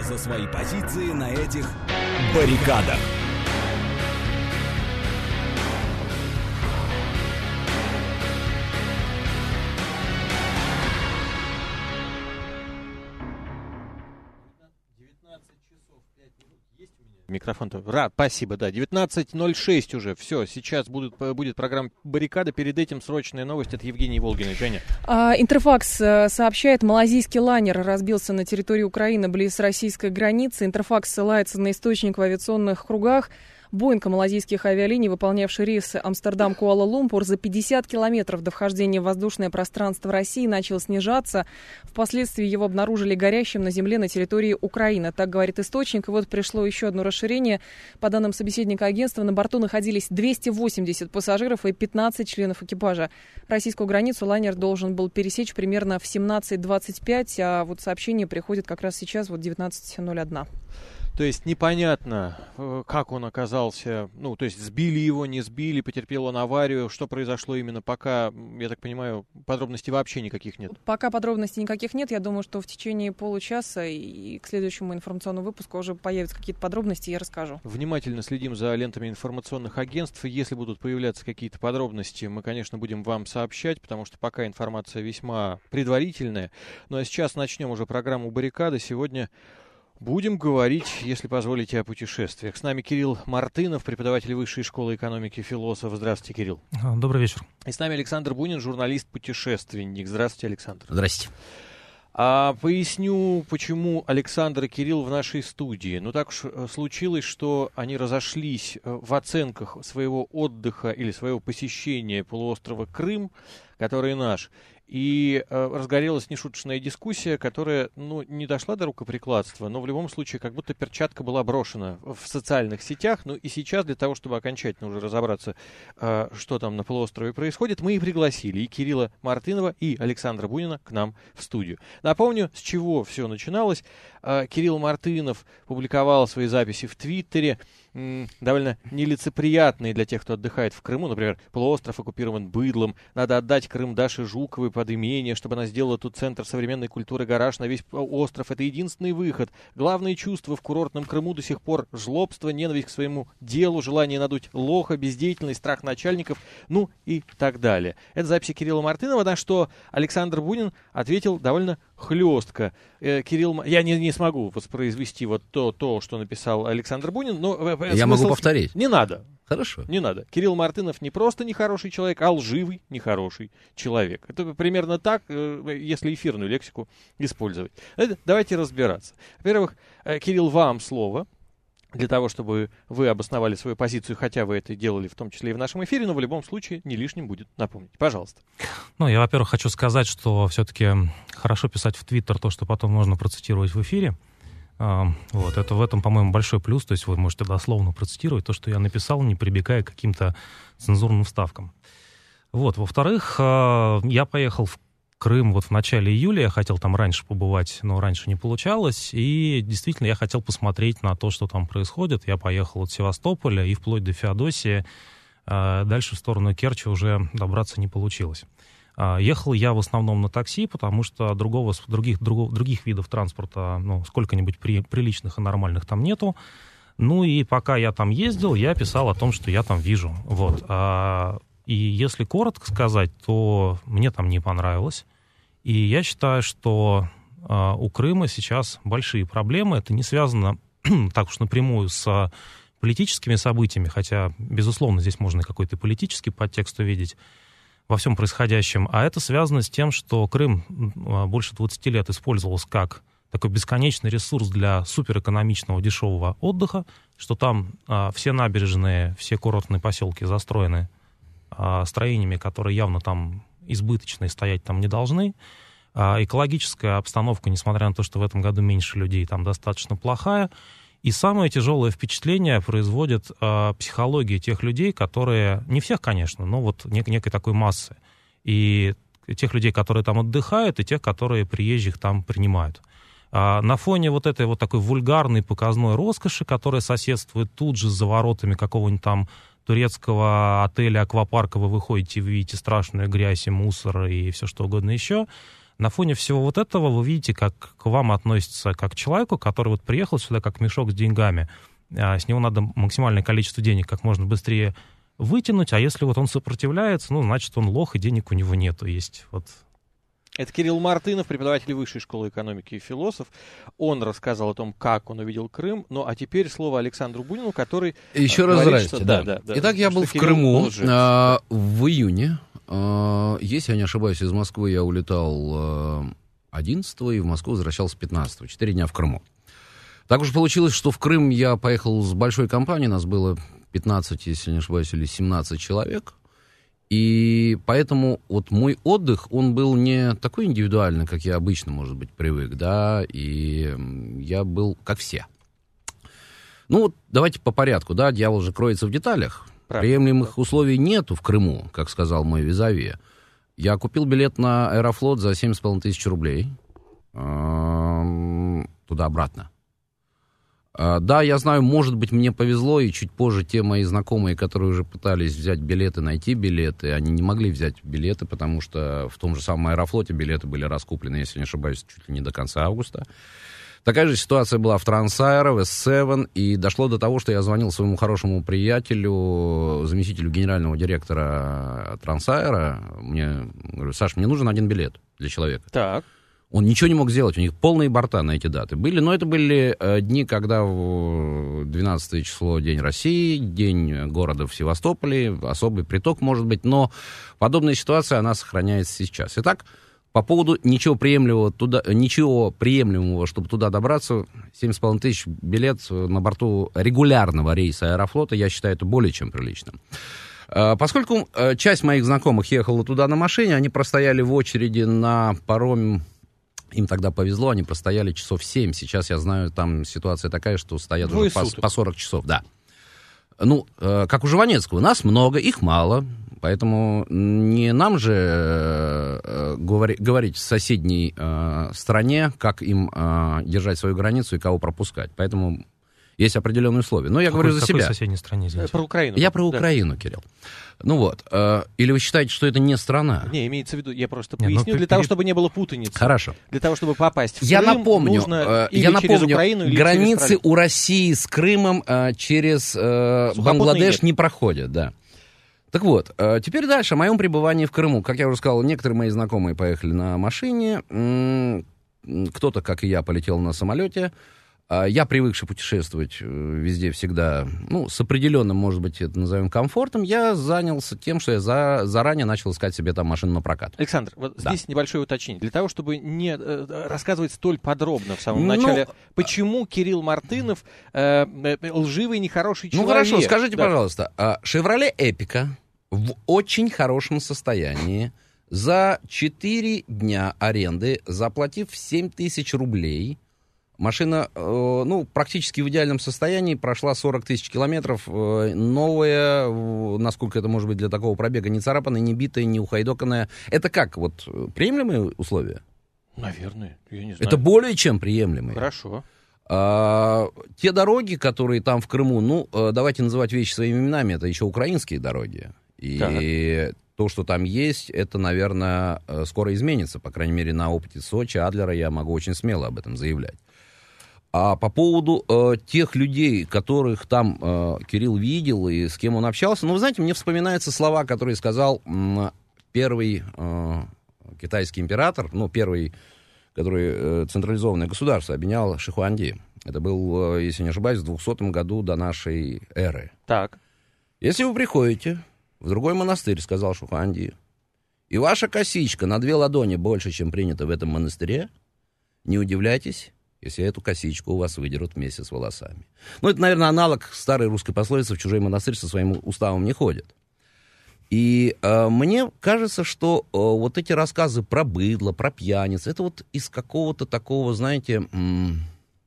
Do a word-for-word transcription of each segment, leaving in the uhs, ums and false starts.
за свои позиции на этих баррикадах. Микрофон-то. Ра, спасибо, да. девятнадцать ноль шесть уже. Все, сейчас будут, будет программа «Баррикада». Перед этим срочная новость от Евгении Волгиной. Женя. А, Интерфакс сообщает, малазийский лайнер разбился на территории Украины близ российской границы. Интерфакс ссылается на источник в авиационных кругах. Боинг малазийских авиалиний, выполнявший рейс Амстердам-Куала-Лумпур, за пятьдесят километров до вхождения в воздушное пространство России начал снижаться. Впоследствии его обнаружили горящим на земле на территории Украины. Так говорит источник. И вот пришло еще одно расширение. По данным собеседника агентства, на борту находились двести восемьдесят пассажиров и пятнадцать членов экипажа. Российскую границу лайнер должен был пересечь примерно в семнадцать двадцать пять, а вот сообщение приходит как раз сейчас, вот девятнадцать ноль один. То есть непонятно, как он оказался, ну, то есть сбили его, не сбили, потерпел он аварию, что произошло именно, пока, я так понимаю, подробностей вообще никаких нет. Пока подробностей никаких нет, я думаю, что в течение получаса и к следующему информационному выпуску уже появятся какие-то подробности, я расскажу. Внимательно следим за лентами информационных агентств, если будут появляться какие-то подробности, мы, конечно, будем вам сообщать, потому что пока информация весьма предварительная. Ну а сейчас начнем уже программу «Баррикады». Сегодня будем говорить, если позволите, о путешествиях. С нами Кирилл Мартынов, преподаватель Высшей школы экономики, философ. Здравствуйте, Кирилл. Добрый вечер. И с нами Александр Бунин, журналист-путешественник. Здравствуйте, Александр. Здрасте. А поясню, почему Александр и Кирилл в нашей студии. Ну, так уж случилось, что они разошлись в оценках своего отдыха или своего посещения полуострова Крым, который наш. И э, разгорелась нешуточная дискуссия, которая, ну, не дошла до рукоприкладства, но в любом случае как будто перчатка была брошена в социальных сетях. Ну и сейчас для того, чтобы окончательно уже разобраться, э, что там на полуострове происходит, мы и пригласили и Кирилла Мартынова, и Александра Бунина к нам в студию. Напомню, с чего все начиналось. Э, Кирилл Мартынов публиковал свои записи в Твиттере, м, довольно нелицеприятные для тех, кто отдыхает в Крыму. Например, полуостров оккупирован быдлом, надо отдать Крым Даше Жуковой под имение, чтобы она сделала тут центр современной культуры, гараж на весь остров. Это единственный выход. Главные чувства в курортном Крыму до сих пор: жлобство, ненависть к своему делу, желание надуть лоха, бездеятельность, страх начальников, ну и так далее. Это записи Кирилла Мартынова, на что Александр Бунин ответил довольно хлестко. Э, Кирилл, я не, не смогу воспроизвести вот то, то, что написал Александр Бунин, но... Я могу повторить. Не надо. Хорошо. Не надо. Кирилл Мартынов не просто нехороший человек, а лживый нехороший человек. Это примерно так, если эфирную лексику использовать. Это, давайте разбираться. Во-первых, Кирилл, вам слово для того, чтобы вы обосновали свою позицию, хотя вы это делали в том числе и в нашем эфире, но в любом случае не лишним будет напомнить. Пожалуйста. Ну, я, во-первых, хочу сказать, что все-таки хорошо писать в Твиттер то, что потом можно процитировать в эфире. Вот, это в этом, по-моему, большой плюс, то есть вы можете дословно процитировать то, что я написал, не прибегая к каким-то цензурным вставкам. Вот, во-вторых, я поехал в Крым вот в начале июля, я хотел там раньше побывать, но раньше не получалось, и действительно я хотел посмотреть на то, что там происходит. Я поехал от Севастополя и вплоть до Феодосии, дальше в сторону Керчи уже добраться не получилось. Ехал я в основном на такси, потому что другого, других, другого, других видов транспорта, ну, сколько-нибудь при, приличных и нормальных там нету. Ну и пока я там ездил, я писал о том, что я там вижу. Вот. А, и если коротко сказать, то мне там не понравилось. И я считаю, что а, у Крыма сейчас большие проблемы. Это не связано так уж напрямую с политическими событиями, хотя, безусловно, здесь можно и какой-то политический подтекст увидеть во всем происходящем, а это связано с тем, что Крым больше двадцати лет использовался как такой бесконечный ресурс для суперэкономичного дешевого отдыха, что там а, все набережные, все курортные поселки застроены а, строениями, которые явно там избыточные, стоять там не должны. А, экологическая обстановка, несмотря на то, что в этом году меньше людей, там достаточно плохая. И самое тяжелое впечатление производит э, психология тех людей, которые, не всех, конечно, но вот нек- некой такой массы. И тех людей, которые там отдыхают, и тех, которые приезжих там принимают. А на фоне вот этой вот такой вульгарной показной роскоши, которая соседствует тут же за воротами какого-нибудь там турецкого отеля, аквапарка, вы выходите, вы видите страшную грязь и мусор и все что угодно еще, На фоне всего вот этого вы видите, как к вам относятся как к человеку, который вот приехал сюда как мешок с деньгами. А с него надо максимальное количество денег как можно быстрее вытянуть, а если вот он сопротивляется, ну, значит, он лох, и денег у него нету. Есть вот... Это Кирилл Мартынов, преподаватель Высшей школы экономики и философ. Он рассказал о том, как он увидел Крым. Ну, а теперь слово Александру Бунину, который... Еще раз здрасте, да. Да, да. Итак, я был в Крыму а, в июне. А, если я не ошибаюсь, из Москвы я улетал одиннадцатого и в Москву возвращался пятнадцатого. Четыре дня в Крыму. Так уж получилось, что в Крым я поехал с большой компанией. Нас было пятнадцать, если не ошибаюсь, или семнадцать человек. И поэтому вот мой отдых, он был не такой индивидуальный, как я обычно, может быть, привык, да, и я был как все. Ну вот давайте по порядку, да, дьявол же кроется в деталях. Правильно. Приемлемых условий нету в Крыму, как сказал мой визави. Я купил билет на Аэрофлот за семь с половиной тысяч рублей туда-обратно. Да, я знаю, может быть, мне повезло, и чуть позже те мои знакомые, которые уже пытались взять билеты, найти билеты, они не могли взять билеты, потому что в том же самом Аэрофлоте билеты были раскуплены, если не ошибаюсь, чуть ли не до конца августа. Такая же ситуация была в Трансаэро, в эс семь, и дошло до того, что я звонил своему хорошему приятелю, заместителю генерального директора Трансаэро. Мне говорю: Саш, мне нужен один билет для человека. Так. Он ничего не мог сделать, у них полные борта на эти даты были, но это были э, дни, когда двенадцатое число День России, День города в Севастополе, особый приток, может быть, но подобная ситуация, она сохраняется сейчас. Итак, по поводу ничего приемлемого, туда, ничего приемлемого, чтобы туда добраться, семь с половиной тысяч билет на борту регулярного рейса Аэрофлота, я считаю, это более чем прилично. Поскольку часть моих знакомых ехала туда на машине, они простояли в очереди на пароме. Им тогда повезло, они простояли часов семь. Сейчас, я знаю, там ситуация такая, что стоят Двое уже по, по сорок часов. Да. Ну, э, как у Жванецкого, нас много, их мало. Поэтому не нам же э, говори, говорить в соседней э, стране, как им э, держать свою границу и кого пропускать. Поэтому есть определенные условия. Но я какой, говорю за себя. Какой соседней стране, извините? Про Украину. Я про да. Украину, Кирилл. Ну вот. Э, или вы считаете, что это не страна? Не, имеется в виду, я просто не, поясню, ну, для перед... того, чтобы не было путаницы. Хорошо. Для того, чтобы попасть в я Крым, напомню, нужно э, или я через напомню, Украину, или границы через у России с Крымом э, через э, Бангладеш нет. не проходят, да. Так вот, э, теперь дальше о моем пребывании в Крыму. Как я уже сказал, некоторые мои знакомые поехали на машине, м- кто-то, как и я, полетел на самолете. Я, привыкший путешествовать везде всегда, ну, с определенным, может быть, это назовем комфортом, я занялся тем, что я за, заранее начал искать себе там машину на прокат. Александр, вот да. здесь небольшое уточнение. Для того, чтобы не э, рассказывать столь подробно в самом ну, начале, почему Кирилл Мартынов э, э, лживый, нехороший человек? Ну, хорошо, скажите, да. пожалуйста, «Шевроле Эпика» в очень хорошем состоянии, за четыре дня аренды, заплатив семь тысяч рублей... Машина, э, ну, практически в идеальном состоянии, прошла сорок тысяч километров, э, новая, э, насколько это может быть для такого пробега, не царапанная, не битая, не ухайдоканная. Это как, вот, приемлемые условия? Наверное, я не знаю. Это более чем приемлемые. Хорошо. А, те дороги, которые там в Крыму, ну, давайте называть вещи своими именами, это еще украинские дороги. И так. То, что там есть, это, наверное, скоро изменится. По крайней мере, на опыте Сочи, Адлера я могу очень смело об этом заявлять. А по поводу э, тех людей, которых там э, Кирилл видел и с кем он общался, ну, вы знаете, мне вспоминаются слова, которые сказал э, первый э, китайский император, ну, первый, который э, централизованное государство объединял, Шихуанди. Это был, э, если не ошибаюсь, в двухсотом году до нашей эры. Так. Если вы приходите в другой монастырь, сказал Шихуанди, и ваша косичка на две ладони больше, чем принято в этом монастыре, не удивляйтесь, если эту косичку у вас выдерут вместе с волосами. Ну, это, наверное, аналог старой русской пословицы «в чужой монастырь со своим уставом не ходит». И э, мне кажется, что э, вот эти рассказы про быдло, про пьяниц, это вот из какого-то такого, знаете, м-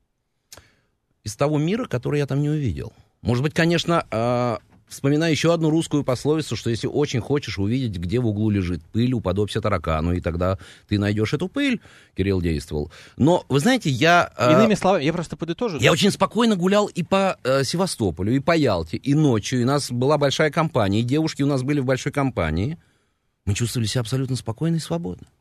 из того мира, который я там не увидел. Может быть, конечно, э, вспоминаю еще одну русскую пословицу, что если очень хочешь увидеть, где в углу лежит пыль, уподобься таракану, и тогда ты найдешь эту пыль. Кирилл действовал. Но, вы знаете, я... Иными э, словами, я просто подытожу. Я да? очень спокойно гулял и по э, Севастополю, и по Ялте, и ночью. И у нас была большая компания, и девушки у нас были в большой компании. Мы чувствовали себя абсолютно спокойно и свободно.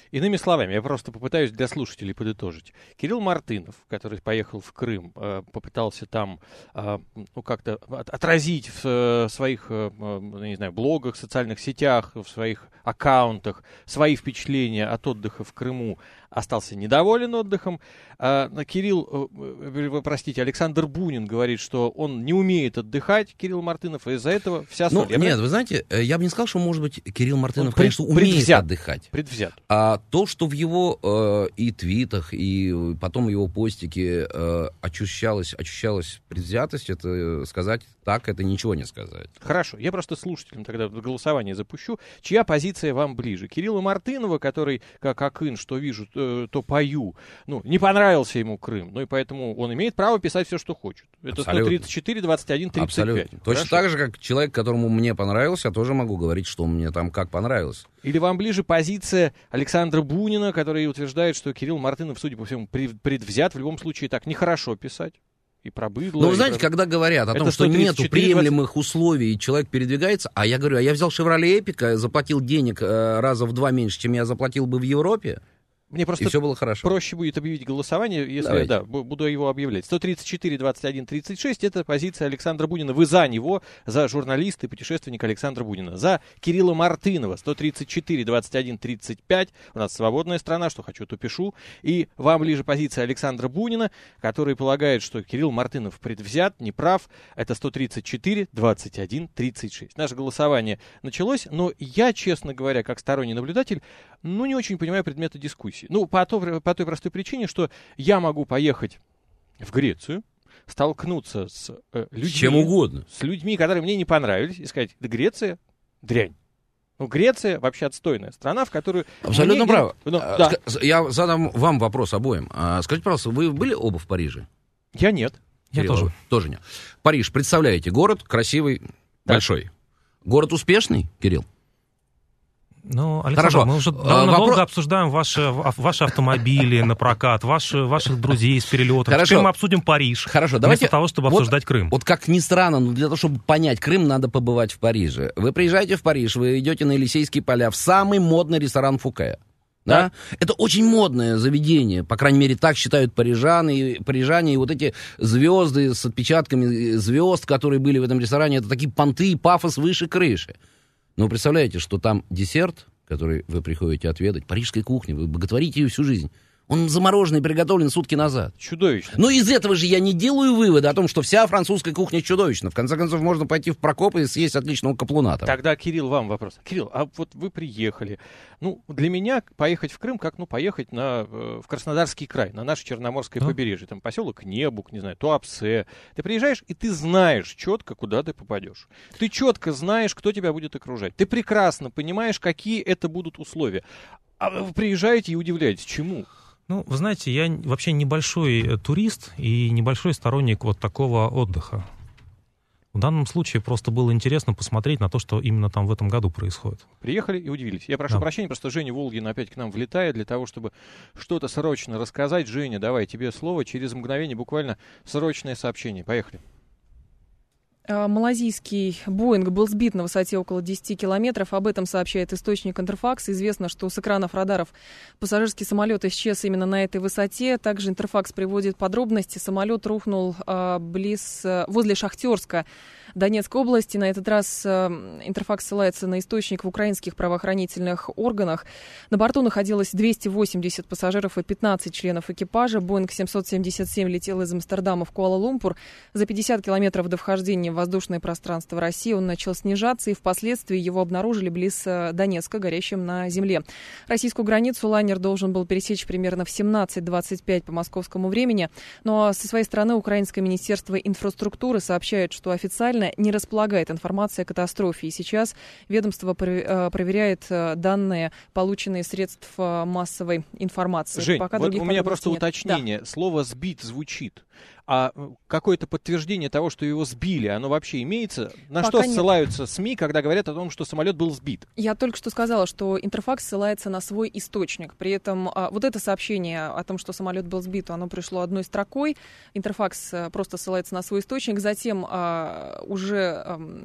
Иными словами, я просто попытаюсь для слушателей подытожить. Кирилл Мартынов, который поехал в Крым, э, попытался там э, ну, как-то от, отразить в э, своих, э, не знаю, блогах, социальных сетях, в своих аккаунтах свои впечатления от отдыха в Крыму, остался недоволен отдыхом. А, Кирилл, вы простите, Александр Бунин говорит, что он не умеет отдыхать, Кирилл Мартынов, и из-за этого вся Ну, соль. нет, вы знаете, я бы не сказал, что, может быть, Кирилл Мартынов, пред, конечно, умеет предвзят, отдыхать. Предвзят. А то, что в его э, и твитах, и потом в его постике э, ощущалась, ощущалась предвзятость, это сказать так, это ничего не сказать. Хорошо, я просто слушателям тогда голосование запущу. Чья позиция вам ближе? Кирилла Мартынова, который, как Акын, что вижу, то, то пою. Ну, не понравился ему Крым, ну и поэтому он имеет право писать все, что хочет. Это сто тридцать четыре, двадцать один, тридцать пять. Абсолютно. Точно так же, как человек, которому мне понравился, я тоже могу говорить, что мне там как понравилось. Или вам ближе позиция Александра Бунина, который утверждает, что Кирилл Мартынов, судя по всему, предвзят, в любом случае так нехорошо писать. И про быдло. Ну, вы знаете, про... когда говорят о Это том, что нет приемлемых двадцать... условий, и человек передвигается, а я говорю, а я взял «Шевроле Эпика», заплатил денег э, раза в два меньше, чем я заплатил бы в Европе, Мне просто и все было хорошо. Проще будет объявить голосование, если Давайте. я да, буду его объявлять. сто тридцать четыре, двадцать один, тридцать шесть это позиция Александра Бунина. Вы за него, за журналиста и путешественника Александра Бунина. За Кирилла Мартынова сто тридцать четыре, двадцать один, тридцать пять. У нас свободная страна, что хочу, то пишу. И вам ближе позиция Александра Бунина, который полагает, что Кирилл Мартынов предвзят, неправ. Это сто тридцать четыре, двадцать один, тридцать шесть. Наше голосование началось, но я, честно говоря, как сторонний наблюдатель, ну, не очень понимаю предмета дискуссии. Ну, по, то, по той простой причине, что я могу поехать в Грецию, столкнуться с э, людьми... С чем угодно. С людьми, которые мне не понравились, и сказать, да Греция — дрянь. Ну, Греция вообще отстойная страна, в которую... Абсолютно мне... право. Ну, а, да. Я задам вам вопрос обоим. А, скажите, пожалуйста, вы были оба в Париже? Я нет. Я Кирилл, тоже. Тоже нет. Париж, представляете, город красивый, Да. большой. Город успешный, Кирилл? Ну, Александр, Хорошо. мы уже А, довольно вопро- долго обсуждаем ваши, ваши автомобили на прокат, ваши, ваших друзей с перелетов. Хорошо. Теперь мы обсудим Париж. Хорошо, давайте... Вместо того, чтобы вот, обсуждать Крым. Вот как ни странно, но для того, чтобы понять Крым, надо побывать в Париже. Вы приезжаете в Париж, вы идете на Елисейские поля, в самый модный ресторан Фуке. Да? Это очень модное заведение, по крайней мере, так считают парижане, парижане, и вот эти звезды с отпечатками звезд, которые были в этом ресторане, это такие понты и пафос выше крыши. Но вы представляете, что там десерт, который вы приходите отведать, парижской кухни, вы боготворите ее всю жизнь. Он замороженный, приготовлен сутки назад. Чудовищно. Но из этого же я не делаю вывода о том, что вся французская кухня чудовищна. В конце концов, можно пойти в Прокоп и съесть отличного каплуната. Тогда, Кирилл, вам вопрос. Кирилл, а вот вы приехали. Ну, для меня поехать в Крым, как, ну, поехать на, э, в Краснодарский край, на наше Черноморское Да. побережье. Там поселок Небук, не знаю, Туапсе. Ты приезжаешь, и ты знаешь четко, куда ты попадешь. Ты четко знаешь, кто тебя будет окружать. Ты прекрасно понимаешь, какие это будут условия. А вы приезжаете и удивляетесь, чему? Ну, вы знаете, я вообще небольшой э, турист и небольшой сторонник вот такого отдыха. В данном случае просто было интересно посмотреть на то, что именно там в этом году происходит. Приехали и удивились. Я прошу Да. прощения, просто Женя Волгин опять к нам влетает для того, чтобы что-то срочно рассказать. Женя, давай, тебе слово. Через мгновение буквально срочное сообщение. Поехали. Малазийский Боинг был сбит на высоте около десяти километров. Об этом сообщает источник Интерфакс. Известно, что с экранов радаров пассажирский самолет исчез именно на этой высоте. Также Интерфакс приводит подробности. Самолет рухнул а, близ, возле Шахтерска Донецкой области. На этот раз а, Интерфакс ссылается на источник в украинских правоохранительных органах. На борту находилось двести восемьдесят пассажиров и пятнадцать членов экипажа. Боинг семьсот семьдесят семь летел из Амстердама в Куала-Лумпур. За пятьдесят километров до вхождения в воздушное пространство России он начал снижаться, и впоследствии его обнаружили близ Донецка, горящим на земле. Российскую границу лайнер должен был пересечь примерно в семнадцать двадцать пять по московскому времени. Но со своей стороны Украинское министерство инфраструктуры сообщает, что официально не располагает информацией о катастрофе. И сейчас ведомство проверяет данные, полученные средств массовой информации. Жень, Пока вот у меня просто нет. уточнение. Да. Слово «сбит» звучит. А какое-то подтверждение того, что его сбили, оно вообще имеется? На Пока что ссылаются нет. СМИ, когда говорят о том, что самолет был сбит? Я только что сказала, что Интерфакс ссылается на свой источник. При этом а, вот это сообщение о том, что самолет был сбит, оно пришло одной строкой. Интерфакс а, просто ссылается на свой источник. Затем а, уже... А,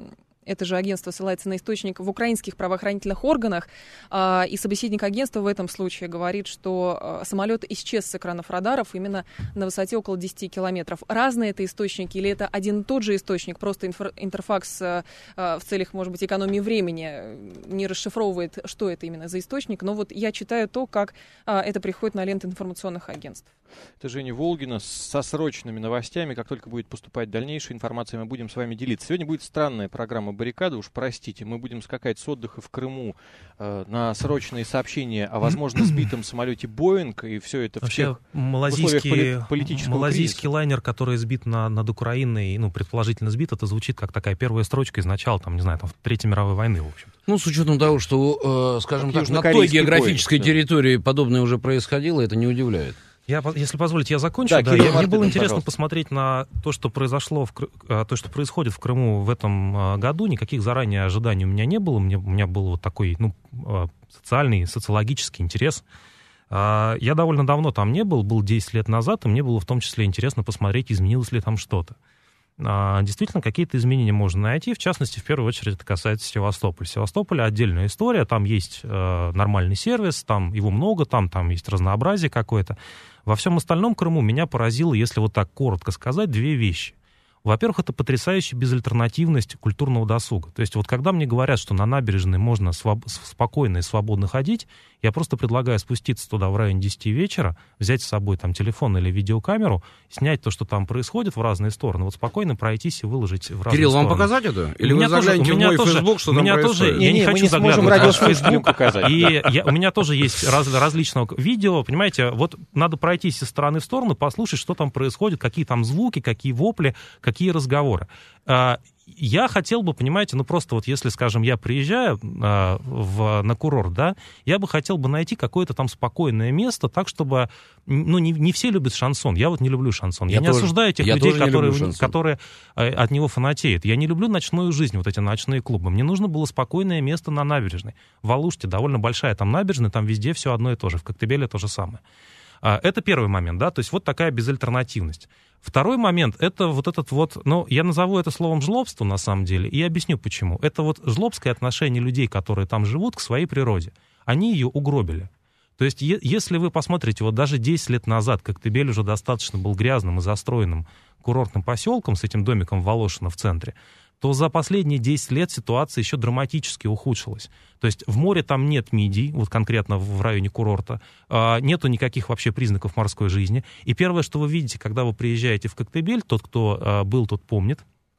это же агентство ссылается на источник в украинских правоохранительных органах, э, и собеседник агентства в этом случае говорит, что э, самолет исчез с экранов радаров именно на высоте около десяти километров. Разные это источники или это один и тот же источник, просто инфор- Интерфакс э, э, в целях, может быть, экономии времени не расшифровывает, что это именно за источник, но вот я читаю то, как э, это приходит на ленты информационных агентств. Это Женя Волгина со срочными новостями. Как только будет поступать дальнейшая информация, мы будем с вами делиться. Сегодня будет странная программа «Баррикада», уж простите. Мы будем скакать с отдыха в Крыму э, на срочные сообщения о, возможно, сбитом самолете «Боинг», и все это Вообще, в тех малазийский, условиях политического малазийский кризиса. лайнер, который сбит на, над Украиной, ну, предположительно сбит, это звучит как такая первая строчка из начала, там, не знаю, там, Третьей мировой войны, в общем. Ну, с учетом того, что, э, скажем как так, на той южнокорейский географической Боинг, да. территории подобное уже происходило, это не удивляет. Я, если позволите, я закончу. Да, Да, Кирилл я, мне Мартынов, было интересно пожалуйста. посмотреть на то, что произошло, в, Кры- то, что происходит в Крыму в этом году. Никаких заранее ожиданий у меня не было. Мне, у меня был вот такой, ну, социальный, социологический интерес. Я довольно давно там не был, был десять лет назад, и мне было в том числе интересно посмотреть, изменилось ли там что-то. Действительно, какие-то изменения можно найти. В частности, в первую очередь, это касается Севастополя. Севастополь — отдельная история. Там есть э, нормальный сервис, там его много, там, там есть разнообразие какое-то. Во всем остальном Крыму меня поразило, если вот так коротко сказать, две вещи. Во-первых, это потрясающая безальтернативность культурного досуга. То есть вот когда мне говорят, что на набережной можно своб- спокойно и свободно ходить, я просто предлагаю спуститься туда в районе десяти вечера, взять с собой там телефон или видеокамеру, снять то, что там происходит в разные стороны, вот спокойно пройтись и выложить в разные Кирилл, стороны. вам показать это? Или У вы меня тоже- загляните у в меня мой тоже- Фейсбук, что у там меня тоже- происходит? Я не Не-не, мы хочу не сможем заглядывать в ваш радиослушателям Facebook. показать. И я, у меня тоже есть раз, различного видео, понимаете, вот надо пройтись из стороны в сторону, послушать, что там происходит, какие там звуки, какие вопли, какие разговоры. Я хотел бы, понимаете, ну просто вот если, скажем, я приезжаю э, в, на курорт, да, я бы хотел бы найти какое-то там спокойное место, так, чтобы, ну, не, не все любят шансон, я вот не люблю шансон, я, я не тоже, осуждаю тех людей, которые, которые э, от него фанатеют, я не люблю ночную жизнь, вот эти ночные клубы, мне нужно было спокойное место на набережной, в Алуште довольно большая там набережная, там везде все одно и то же, в Коктебеле то же самое. Это первый момент, да, то есть вот такая безальтернативность. Второй момент, это вот этот вот, ну, я назову это словом жлобство на самом деле, и объясню почему. Это вот жлобское отношение людей, которые там живут, к своей природе. Они ее угробили. То есть е- если вы посмотрите, вот даже десять лет назад Коктебель уже достаточно был грязным и застроенным курортным поселком с этим домиком Волошина в центре, то за последние десять лет ситуация еще драматически ухудшилась. То есть в море там нет мидий, вот конкретно в районе курорта, нету никаких вообще признаков морской жизни. И первое, что вы видите, когда вы приезжаете в Коктебель, тот, кто был, тот помнит,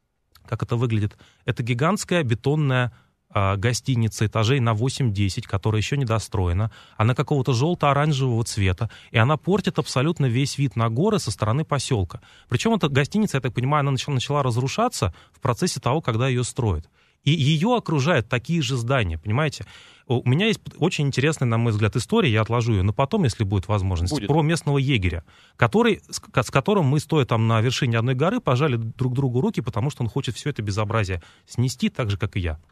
как это выглядит, это гигантская бетонная гостиница этажей на восемь-десять, которая еще не достроена. Она какого-то желто-оранжевого цвета, и она портит абсолютно весь вид на горы со стороны поселка. Причем эта гостиница, я так понимаю, она начала, начала разрушаться в процессе того, когда ее строят. И ее окружают такие же здания, понимаете? У меня есть очень интересная, на мой взгляд, история, я отложу ее, но потом, если будет возможность, будет. Про местного егеря, который, с, с которым мы, стоя там на вершине одной горы, пожали друг другу руки, потому что он хочет все это безобразие снести, так же, как и я.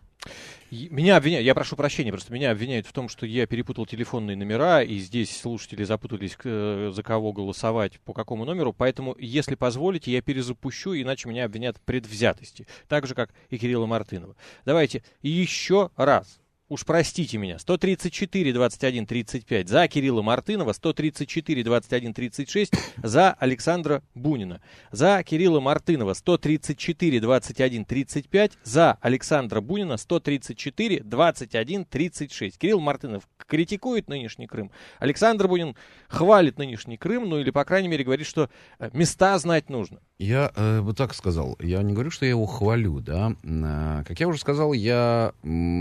Меня обвиняют, я прошу прощения, просто меня обвиняют в том, что я перепутал телефонные номера, и здесь слушатели запутались, за кого голосовать, по какому номеру, поэтому, если позволите, я перезапущу, иначе меня обвинят в предвзятости, так же, как и Кирилла Мартынова. Давайте еще раз. Уж простите меня, сто тридцать четыре двадцать один тридцать пять за Кирилла Мартынова, сто тридцать четыре двадцать один тридцать шесть за Александра Бунина. За Кирилла Мартынова сто тридцать четыре двадцать один тридцать пять, за Александра Бунина сто тридцать четыре двадцать один тридцать шесть. Кирилл Мартынов критикует нынешний Крым, Александр Бунин хвалит нынешний Крым, ну или, по крайней мере, говорит, что места знать нужно. Я э, бы так сказал, я не говорю, что я его хвалю, да. Э, как я уже сказал, я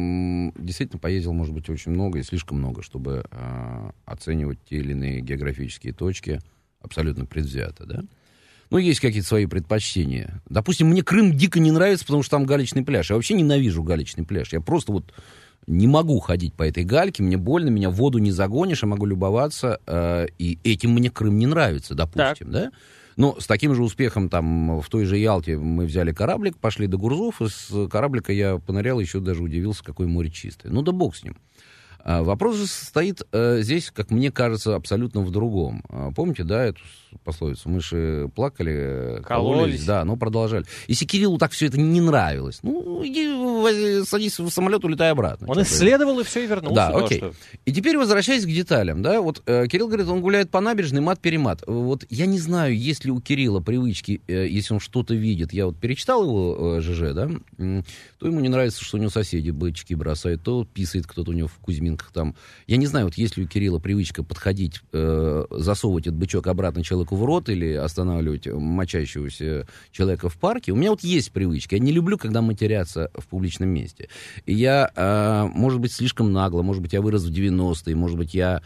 м- действительно поездил, может быть, очень много и слишком много, чтобы э, оценивать те или иные географические точки абсолютно предвзято, да. Ну, есть какие-то свои предпочтения. Допустим, мне Крым дико не нравится, потому что там галечный пляж. Я вообще ненавижу галечный пляж. Я просто вот не могу ходить по этой гальке, мне больно, меня в воду не загонишь, я могу любоваться, э, и этим мне Крым не нравится, допустим, так. Да. Но с таким же успехом там в той же Ялте мы взяли кораблик, пошли до Гурзуф, и с кораблика я понырял, еще даже удивился, какое море чистое. Ну да бог с ним. А вопрос же состоит э, здесь, как мне кажется, абсолютно в другом. А, помните, да, эту пословицу, мыши плакали, кололись, Кололись. да, но продолжали. Если Кириллу так все это не нравилось, ну, иди, садись в самолет, улетай обратно. Он исследовал и все, и вернулся. Да, ну, а окей. что? И теперь возвращаясь к деталям, да, вот э, Кирилл говорит, он гуляет по набережной, мат-перемат. Вот я не знаю, есть ли у Кирилла привычки, э, если он что-то видит, я вот перечитал его э, ЖЖ, да, э, то ему не нравится, что у него соседи бычки бросают, то писает кто-то у него в Кузьминках там. Я не знаю, вот есть ли у Кирилла привычка подходить, э, засовывать этот бычок обратно человеку в рот или останавливать мочащегося человека в парке. У меня вот есть привычка. Я не люблю, когда матерятся в публичном месте. И я, э, может быть, слишком нагло, может быть, я вырос в девяностые, может быть, я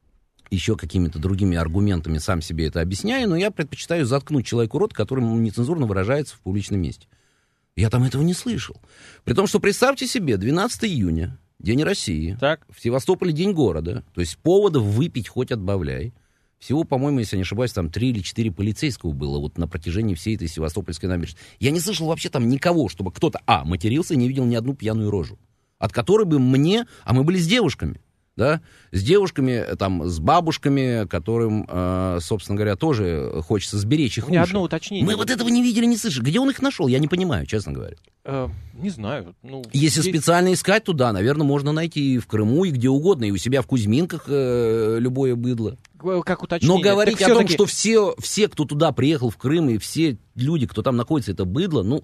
еще какими-то другими аргументами сам себе это объясняю, но я предпочитаю заткнуть человеку рот, который нецензурно выражается в публичном месте. Я там этого не слышал. При том, что представьте себе, двенадцатого июня, День России, Так. в Севастополе День города, то есть поводов выпить хоть отбавляй. Всего, по-моему, если я не ошибаюсь, там три или четыре полицейского было вот на протяжении всей этой Севастопольской набережной. Я не слышал вообще там никого, чтобы кто-то, а, матерился и не видел ни одну пьяную рожу, от которой бы мне, а мы были с девушками, да, с девушками, там, с бабушками, которым, э, собственно говоря, тоже хочется сберечь их У меня уши. одно уточнение. Мы вот этого не видели, не слышали. Где он их нашел, я не понимаю, честно говоря. Э, не знаю. Ну, Если здесь- специально искать туда, наверное, можно найти и в Крыму, и где угодно, и у себя в Кузьминках э, любое быдло. Как уточнение. Но говорить Так о том, всё-таки- что все, все, кто туда приехал в Крым, и все люди, кто там находится, это быдло, ну,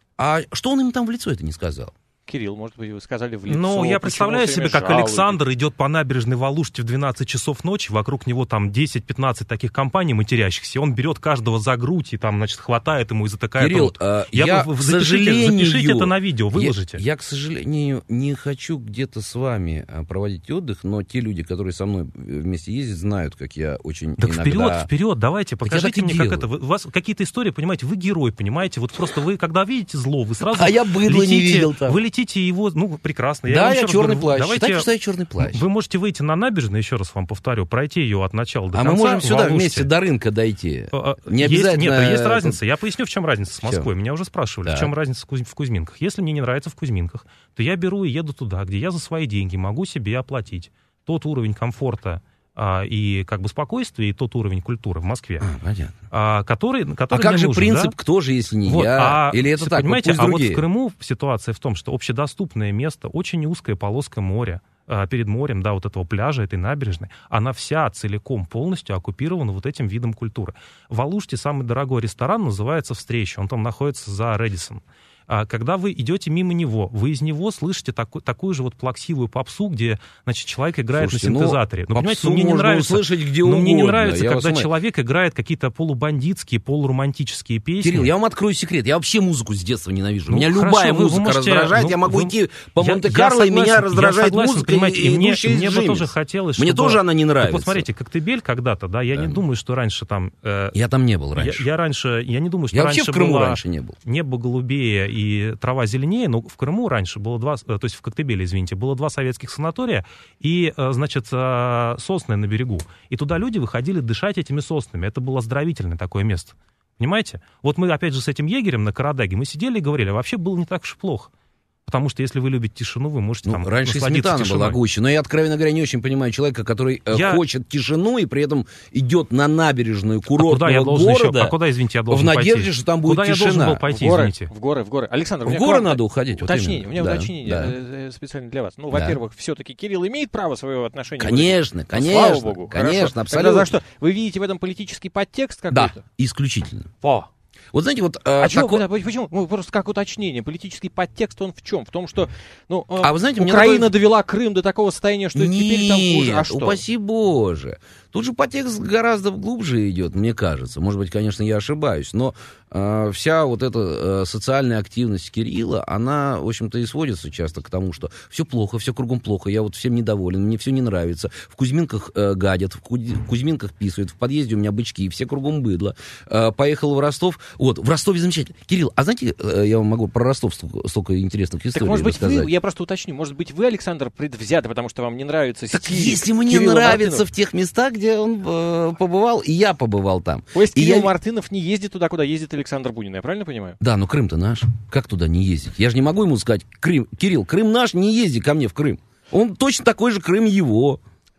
а что он им там в лицо это не сказал? Кирилл, может быть, вы сказали в лицо. Ну, я почему представляю всё себе, время как жалуетесь? Александр идет по набережной в Алуште в двенадцать часов ночи, вокруг него там десять-пятнадцать таких компаний матерящихся, он берет каждого за грудь и там, значит, хватает ему и затыкает Кирилл, рот. э, Я, я, бы- к запишите, сожалению... запишите это на видео, выложите. Я, я, к сожалению, не хочу где-то с вами а, проводить отдых, но те люди, которые со мной вместе ездят, знают, как я очень Так иногда... вперед, вперед, давайте, я так покажите и мне, как делаю. это. Вы- у вас какие-то истории, понимаете, вы герой, понимаете, вот просто вы, когда видите зло, вы сразу А я быдло не летите, видел там. вы летите его, ну, прекрасно. Да, вам я еще раз черный говорю, плащ. давайте- Считайте, что я черный плащ. Вы можете выйти на набережную, еще раз вам повторю, пройти ее от начала до А конца. мы можем в сюда Алуште. вместе до рынка дойти. А, а, Не есть- обязательно... Нет, есть разница. Я поясню, в чем разница с В чем? Москвой. Меня уже спрашивали, Так. в чем разница в Куз- в Кузьминках. Если мне не нравится в Кузьминках, то я беру и еду туда, где я за свои деньги могу себе оплатить тот уровень комфорта а, и как бы спокойствия, и тот уровень культуры в Москве, А, понятно. а, который, который А как мне же нужен, принцип, да? кто же, если не Вот, я? а, Или это так, понимаете, вот пусть а вот другие? в Крыму ситуация в том, что общедоступное место, очень узкая полоска моря, а, перед морем, да, вот этого пляжа, этой набережной, она вся целиком полностью оккупирована вот этим видом культуры. В Алуште самый дорогой ресторан называется «Встреча», он там находится за Рэдисон. А когда вы идете мимо него, вы из него слышите таку, такую же вот плаксивую попсу, где, значит, человек играет Слушайте, на ну, синтезаторе. Ну, понимаете, попсу ну, мне не можно нравится, услышать где ну, мне не угодно, нравится, я вас когда умоляю. человек играет какие-то полубандитские, полуромантические песни. Кирилл, я вам открою секрет. Я вообще музыку с детства ненавижу. Ну, меня хорошо, любая вы- вы музыка можете- раздражает. ну, я могу вы- идти по Я- Монте-Карло, я и меня согласен, раздражает я согласен, музыка, понимаете, и, и мне, идущая из мне бы Джимис. тоже хотелось, Мне чтобы- тоже она не Так нравится. вот смотрите, Коктебель когда-то, да, я Да. не думаю, что раньше там... э, Я там не был я, раньше. я раньше, я не думаю, что Я раньше вообще в Крыму было раньше не был. небо голубее и трава зеленее, но в Крыму раньше было два, э, то есть в Коктебеле, извините, было два советских санатория и, э, значит, э, сосны на берегу. И туда люди выходили дышать этими соснами. Это было оздоровительное такое место. Понимаете? Вот мы, опять же, с этим егерем на Карадаге, мы сидели и говорили, а вообще было не так уж и плохо. Потому что если вы любите тишину, вы можете Ну, там раньше и насладиться сметана тишиной. была гуще, но я, откровенно говоря, не очень понимаю человека, который э, Я- хочет тишину и при этом идет на набережную А куда курортного я должен города еще? А куда, извините, я в должен надежде, пойти? что там будет Куда тишина. я должен был пойти, в горы, извините? в горы, в горы. Александр, у В меня горы к вам надо уходить. вот Уточнение, именно. у меня Да, уточнение да. э, э, специально для вас. Ну, Да. во-первых, все-таки Кирилл имеет право своего отношения. Конечно, выразить? конечно, Ну, слава богу. конечно, Хорошо. абсолютно. Тогда за что? Вы видите в этом политический подтекст Да, какой-то? исключительно. О. Вот знаете, вот... э, А чё, такой- да, почему? Ну, просто как уточнение. Политический подтекст, он в чем? В том, что ну, э, А вы знаете, мне Украина такое- довела Крым до такого состояния, что теперь там хуже. А Нет, что? упаси Боже. Тут же подтекст гораздо глубже идет, мне кажется. Может быть, конечно, я ошибаюсь, но э, вся вот эта э, социальная активность Кирилла, она, в общем-то, и сводится часто к тому, что все плохо, все кругом плохо, я вот всем недоволен, мне все не нравится. В Кузьминках э, гадят, в, Куз- в Кузьминках писают, в подъезде у меня бычки, все кругом быдло. Э, поехал в Ростов. Вот, в Ростове замечательно. Кирилл, а знаете, э, я вам могу про Ростов столько, столько интересных историй Так, может быть, рассказать. вы, я просто уточню, может быть, вы, Александр, предвзяты, потому что вам не нравится Так стиль если мне Кирилла нравится Мартынова. в тех местах, где он э, побывал, и я побывал там. То есть И Кирилл я- Мартынов не ездит туда, куда ездит Александр Бунин, я правильно понимаю? Да, но Крым-то наш. Как туда не ездить? Я же не могу ему сказать, Крым, Кирилл, Крым наш, не езди ко мне в Крым. Он точно такой же, Крым его. Понял.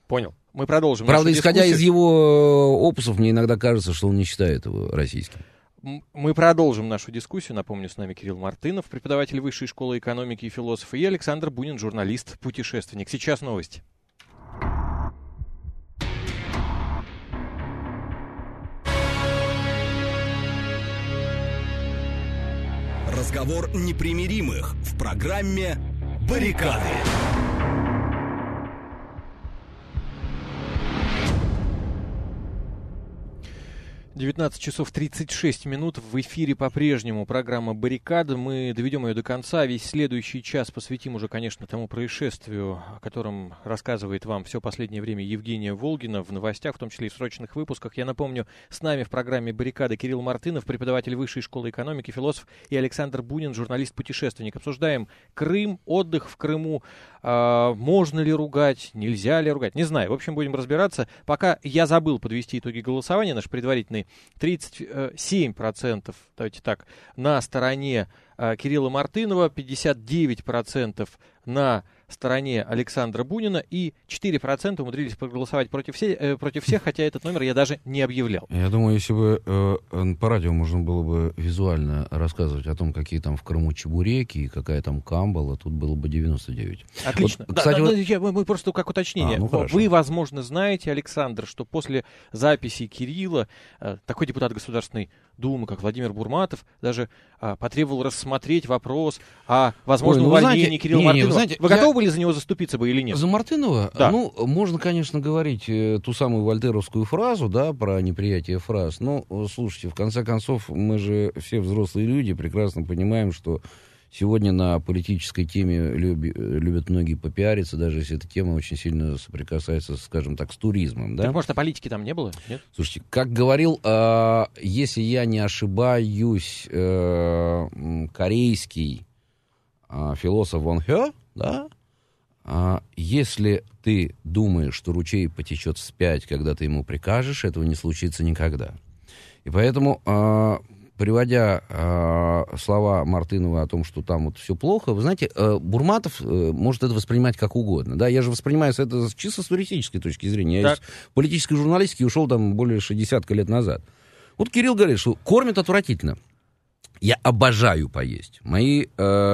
Мы продолжим. Правда, исходя из его опусов, мне иногда кажется, что он не считает его российским. Мы продолжим нашу дискуссию. Напомню, с нами Кирилл Мартынов, преподаватель Высшей школы экономики и философ, и Александр Бунин, журналист, путешественник. Сейчас новости. Разговор непримиримых в программе «Баррикады». девятнадцать часов тридцать шесть минут. В эфире по-прежнему программа «Баррикады». Мы доведем ее до конца. Весь следующий час посвятим уже, конечно, тому происшествию, о котором рассказывает вам все последнее время Евгения Волгина в новостях, в том числе и в срочных выпусках. Я напомню, с нами в программе «Баррикады» Кирилл Мартынов, преподаватель Высшей школы экономики, философ, и Александр Бунин, журналист-путешественник. Обсуждаем Крым, отдых в Крыму. А, можно ли ругать, нельзя ли ругать, не знаю. В общем, будем разбираться. Пока я забыл подвести итоги голосования, наш предварительный. тридцать семь процентов, давайте так, на стороне э, Кирилла Мартынова, пятьдесят девять процентов на стороне Александра Бунина и четыре процента умудрились проголосовать против, все, э, против всех, хотя этот номер я даже не объявлял. Я думаю, если бы э, по радио можно было бы визуально рассказывать о том, какие там в Крыму чебуреки и какая там камбала, тут было бы девяносто девять. Отлично. Вот, да, кстати, да, вот... да, я, мы просто как уточнение. А, ну, Вы, возможно, знаете, Александр, что после записи Кирилла э, такой депутат Государственной Думы, как Владимир Бурматов, даже э, потребовал рассмотреть вопрос о возможном Ой, ну, увольнении знаете, Кирилла не, не, Мартынова. вы, знаете, вы я... готовы были за него заступиться бы или нет? За Мартынова? Да. Ну, можно, конечно, говорить э, ту самую вольтеровскую фразу, да, про неприятие фраз, но, слушайте, в конце концов, мы же все взрослые люди, прекрасно понимаем, что сегодня на политической теме люби, любят многие попиариться, даже если эта тема очень сильно соприкасается, скажем так, с туризмом, да? Так, может, а политики там не было? Нет? Слушайте, как говорил, э, если я не ошибаюсь, э, корейский э, философ Вон Хё, да, а если ты думаешь, что ручей потечет вспять, когда ты ему прикажешь, этого не случится никогда. И поэтому, э, приводя э, слова Мартынова о том, что там вот все плохо, вы знаете, э, Бурматов э, может это воспринимать как угодно. Да? Я же воспринимаю это чисто с туристической точки зрения. Я из политической журналистики ушел там более шестидесятка лет назад. Вот Кирилл говорит, что кормят отвратительно. Я обожаю поесть. Мои,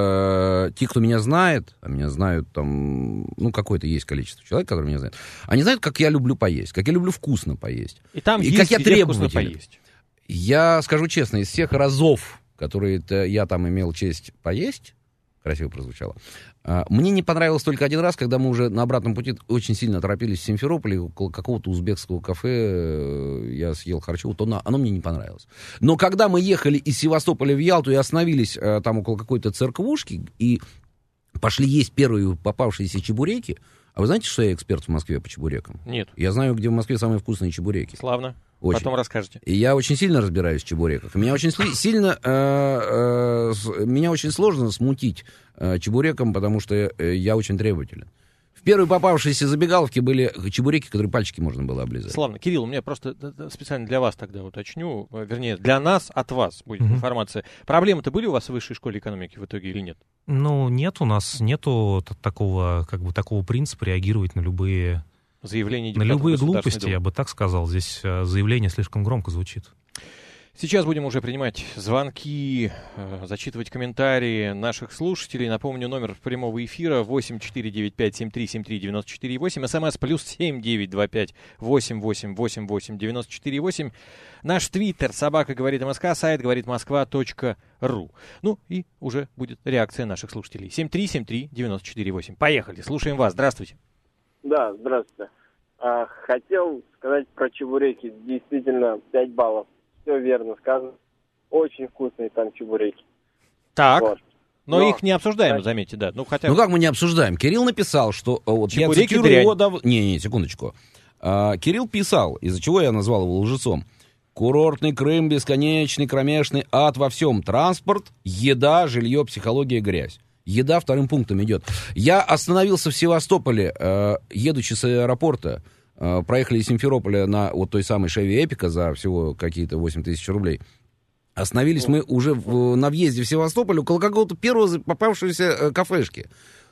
э, те, кто меня знает, а меня знают там, ну, какое-то есть количество человек, которые меня знают, они знают, как я люблю поесть, как я люблю вкусно поесть. И там и есть, как я где вкусно требователен. поесть. Я скажу честно, из всех разов, которые я там имел честь поесть, красиво прозвучало, мне не понравилось только один раз, когда мы уже на обратном пути очень сильно торопились в Симферополе, около какого-то узбекского кафе я съел харчо, то оно, оно мне не понравилось. Но когда мы ехали из Севастополя в Ялту и остановились там около какой-то церквушки и пошли есть первые попавшиеся чебуреки, а вы знаете, что я эксперт в Москве по чебурекам? Нет. Я знаю, где в Москве самые вкусные чебуреки. Славно. Очень. Потом расскажете. И я очень сильно разбираюсь в чебуреках. Меня очень сильно, э, э, меня очень сложно смутить э, чебуреком, потому что э, я очень требователен. В первой попавшейся забегаловке были чебуреки, которые пальчики можно было облизать. Славно. Кирилл, у меня просто специально для вас тогда уточню, вернее, для нас от вас будет mm-hmm. информация. Проблемы-то были у вас в Высшей школе экономики в итоге или нет? Ну, нет, у нас нету такого, как бы, такого принципа реагировать на любые... Заявления на любые глупости, я бы так сказал. Здесь заявление слишком громко звучит. Сейчас будем уже принимать звонки, э, зачитывать комментарии наших слушателей. Напомню, номер прямого эфира восемь четыре девять пять семь три семь три девять четыре восемь, смс плюс семь девять два пять восемь восемь восемь восемь девять четыре восемь. Наш твиттер собака говорит МСК, сайт говорит москва точка ру. Ну и уже будет реакция наших слушателей. семь три семь три девять четыре восемь. Поехали, слушаем вас. Здравствуйте. Да, здравствуйте. А, хотел сказать про чебуреки. Действительно, пять баллов. Все верно сказано. Очень вкусные там чебуреки. Так, вот. но, но их не обсуждаем, так. заметьте, да. Ну, хотя... ну как мы не обсуждаем? Кирилл написал, что... Вот, я чебуреки цитирую дрянь. его... Дав... Не, не, секундочку. А, Кирилл писал, из-за чего я назвал его лжецом. Курортный Крым, бесконечный, кромешный ад во всем. Транспорт, еда, жилье, психология, грязь. Еда вторым пунктом идет. Я остановился в Севастополе, э, едучи с аэропорта. Э, проехали из Симферополя на вот той самой Шеве Эпика за всего какие-то восемь тысяч рублей. Остановились мы уже в, на въезде в Севастополь около какого-то первого попавшегося э, кафешки.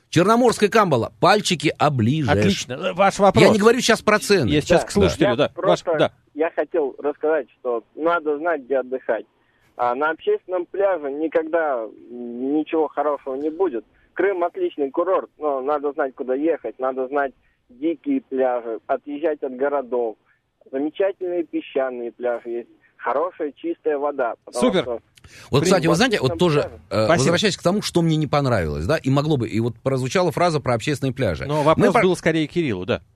Черноморская камбала, пальчики оближешь. Отлично. Ваш вопрос. Я не говорю сейчас про цены. Я сейчас Да, к слушателю, я да. просто, Ваш- да. я хотел рассказать, что надо знать, где отдыхать. А на общественном пляже никогда ничего хорошего не будет. Крым отличный курорт, но надо знать, куда ехать, надо знать дикие пляжи, отъезжать от городов. Замечательные песчаные пляжи есть, хорошая чистая вода. Супер. Что Вот, При кстати, вы знаете, вот общественном тоже, пляже. э, Спасибо. возвращаясь к тому, что мне не понравилось, да, и могло бы, и вот прозвучала фраза про общественные пляжи. Но вопрос Мы по- был скорее Кириллу, да.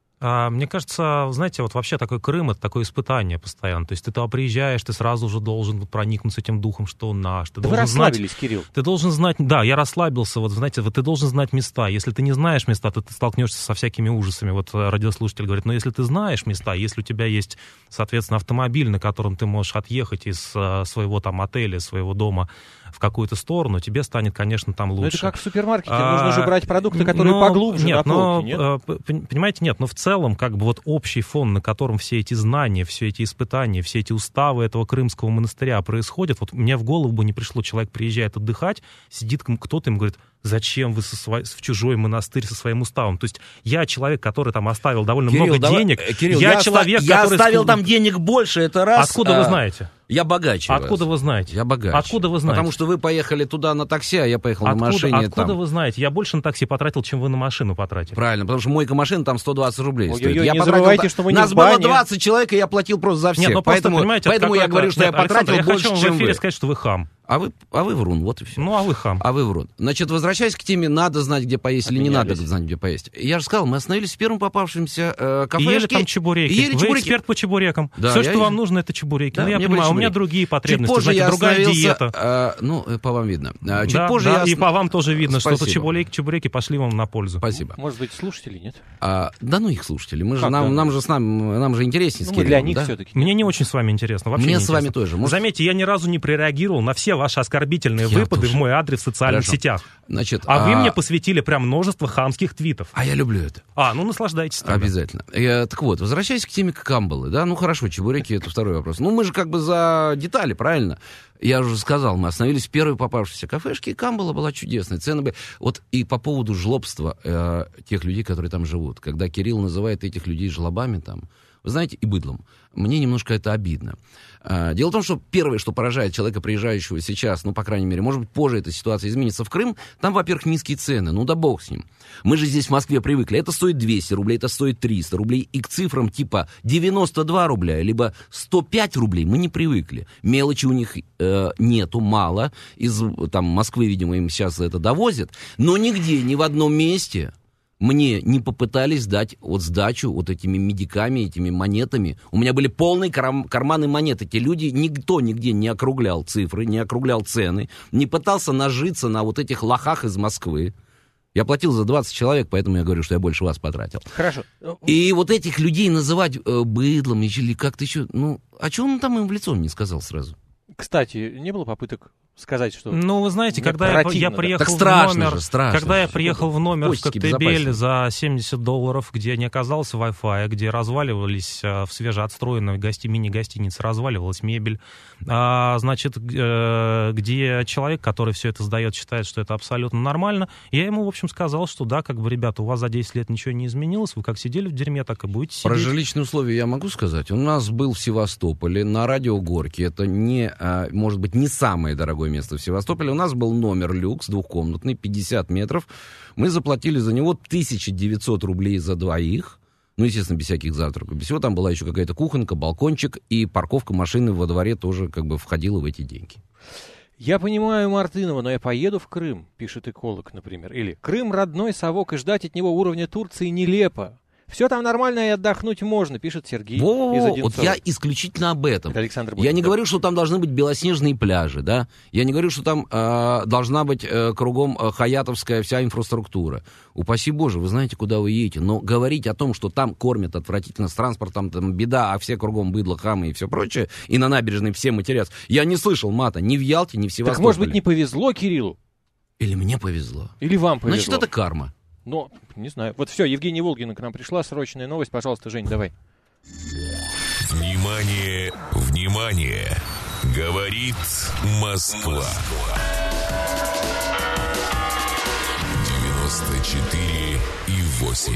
А, мне кажется, знаете, вот вообще такой Крым — это такое испытание постоянно. То есть ты туда приезжаешь, ты сразу же должен вот проникнуться этим духом, что он наш. Ты Да вы должен знать, расслабились, Кирилл. ты должен знать, да, я расслабился, вот знаете, вот ты должен знать места. Если ты не знаешь места, то ты столкнешься со всякими ужасами. Вот э, радиослушатель говорит, но если ты знаешь места, если у тебя есть, соответственно, автомобиль, на котором ты можешь отъехать из э, своего там отеля, своего дома в какую-то сторону, тебе станет, конечно, там лучше. Ну, это как в супермаркете, А, нужно же брать продукты, которые но- поглубже нет, на полке, но, нет? э, п- понимаете, нет, но в целом, как бы вот общий фон, на котором все эти знания, все эти испытания, все эти уставы этого крымского монастыря происходят, вот мне в голову бы не пришло, человек приезжает отдыхать, сидит ком- кто-то, ему говорит, зачем вы со своей- в чужой монастырь со своим уставом? То есть я человек, который там оставил довольно Кирилл, много давай- денег, э, Кирилл, я, я, человек, оста- я который... оставил ск- там денег больше, это раз. Откуда а, вы знаете? Я богаче Откуда вас. вы знаете? Я богаче. Откуда вы знаете? Потому что вы поехали туда на такси, а я поехал Откуда, на машине. откуда там. вы знаете? Я больше на такси потратил, чем вы на машину потратили. Правильно, потому что мойка машин там сто двадцать рублей Ой-ой-ой, стоит. Я не потратил забывайте, та- что вы не Нас в было бане. двадцать человек, и я платил просто за всех. Нет, ну просто, поэтому понимаете, это поэтому я какой-то- говорю, что Нет, я потратил Александр, я больше, хочу вам чем в эфире вы. сказать, что вы хам. А вы, а вы врун, вот и все. Ну, а вы хам. А вы врун. Значит, возвращаясь к теме, надо знать, где поесть или не надо Обменялись. знать, где поесть. Я же сказал, мы остановились в первом попавшемся э, И кафешке. ели там чебуреки. И ели Вы чебуреки. эксперт по чебурекам. Да, Все, я что вам ел. нужно, это чебуреки. Да, ну, я мне понимаю, были у меня чебуреки. другие Чуть потребности, позже знаете, я другая остановился, диета. э, ну, э, по вам видно. А, чуть Да, позже да, я... и ост- по вам тоже видно, что Спасибо. тут чебуреки, чебуреки пошли вам на пользу. Спасибо. Может быть, слушатели, нет? А, да ну их слушатели. Мы же, Как нам, да? нам же с нами, нам же интереснее с Ну, мы для Кириллом, них да? все-таки. Мне не очень с вами интересно. Вообще Мне не с вами интересно. тоже. Может- Заметьте, я ни разу не прореагировал на все ваши оскорбительные Я выпады тоже. в мой адрес в социальных Хорошо. сетях. Значит, А, вы мне посвятили прям множество хамских твитов. А я люблю это. А, ну наслаждайтесь тогда. Обязательно. Э, так вот, возвращаясь к теме камбалы, да, ну хорошо, чебуреки — это второй вопрос. Ну мы же как бы за детали, правильно? Я уже сказал, мы остановились в первой попавшейся кафешке, и камбала была чудесная. Цены были... Вот и по поводу жлобства э, тех людей, которые там живут. Когда Кирилл называет этих людей жлобами там, вы знаете, и быдлом, мне немножко это обидно. А, дело в том, что первое, что поражает человека, приезжающего сейчас, ну, по крайней мере, может быть, позже эта ситуация изменится в Крым, там, во-первых, низкие цены, ну да бог с ним. Мы же здесь в Москве привыкли, это стоит двести рублей, это стоит триста рублей, и к цифрам типа девяносто два рубля, либо сто пять рублей мы не привыкли. Мелочи у них э, нету, мало, из там, Москвы, видимо, им сейчас это довозят, но нигде, ни в одном месте... Мне не попытались дать вот сдачу вот этими медиками, этими монетами. У меня были полные карм- карманы монет. Эти люди, никто нигде не округлял цифры, не округлял цены, не пытался нажиться на вот этих лохах из Москвы. Я платил за двадцать человек, поэтому я говорю, что я больше вас потратил. Хорошо. И вот этих людей называть э, быдлом или как-то еще... Ну, а что он там им в лицо не сказал сразу? Кстати, не было попыток сказать, что... Ну, вы знаете, Мне когда я, противно, я да. приехал Так страшно в номер, же, страшно когда я же. приехал в номер в Почтики Коктебеле безопаснее. за семьдесят долларов, где не оказалось Wi-Fi, где разваливались э, в свежеотстроенной гости, мини-гостинице, разваливалась мебель, а, значит, э, где человек, который все это сдает, считает, что это абсолютно нормально, я ему, в общем, сказал, что да, как бы, ребята, у вас за десять лет ничего не изменилось, вы как сидели в дерьме, так и будете сидеть. Про жилищные условия я могу сказать. У нас был в Севастополе на Радиогорке. Это не, а, может быть, не самое дорогое место в Севастополе. У нас был номер люкс, двухкомнатный, пятьдесят метров. Мы заплатили за него тысяча девятьсот рублей за двоих. Ну, естественно, без всяких завтраков. Без всего там была еще какая-то кухонка, балкончик, и парковка машины во дворе тоже как бы входила в эти деньги. Я понимаю Мартынова, но я поеду в Крым, пишет эколог, например. Или «Крым — родной совок, и ждать от него уровня Турции нелепо. Все там нормально и отдохнуть можно», пишет Сергей из Во-во-во, вот Одинцова. я исключительно об этом. Это Александр Я не Бутников. говорю, что там должны быть белоснежные пляжи, да. Я не говорю, что там э, должна быть э, кругом э, хаятовская вся инфраструктура. Упаси Боже, вы знаете, куда вы едете. Но говорить о том, что там кормят отвратительно с транспортом, там беда, а все кругом быдло, хамы и все прочее, и на набережной все матерятся. Я не слышал мата ни в Ялте, ни в Севастополе. Так, может быть, не повезло Кириллу? Или мне повезло. Или вам повезло? Значит, это карма. Ну, не знаю. Вот все, Евгения Волгина к нам пришла, срочная новость. Пожалуйста, Жень, давай. Внимание, внимание! Говорит Москва. девяносто четыре и восемь.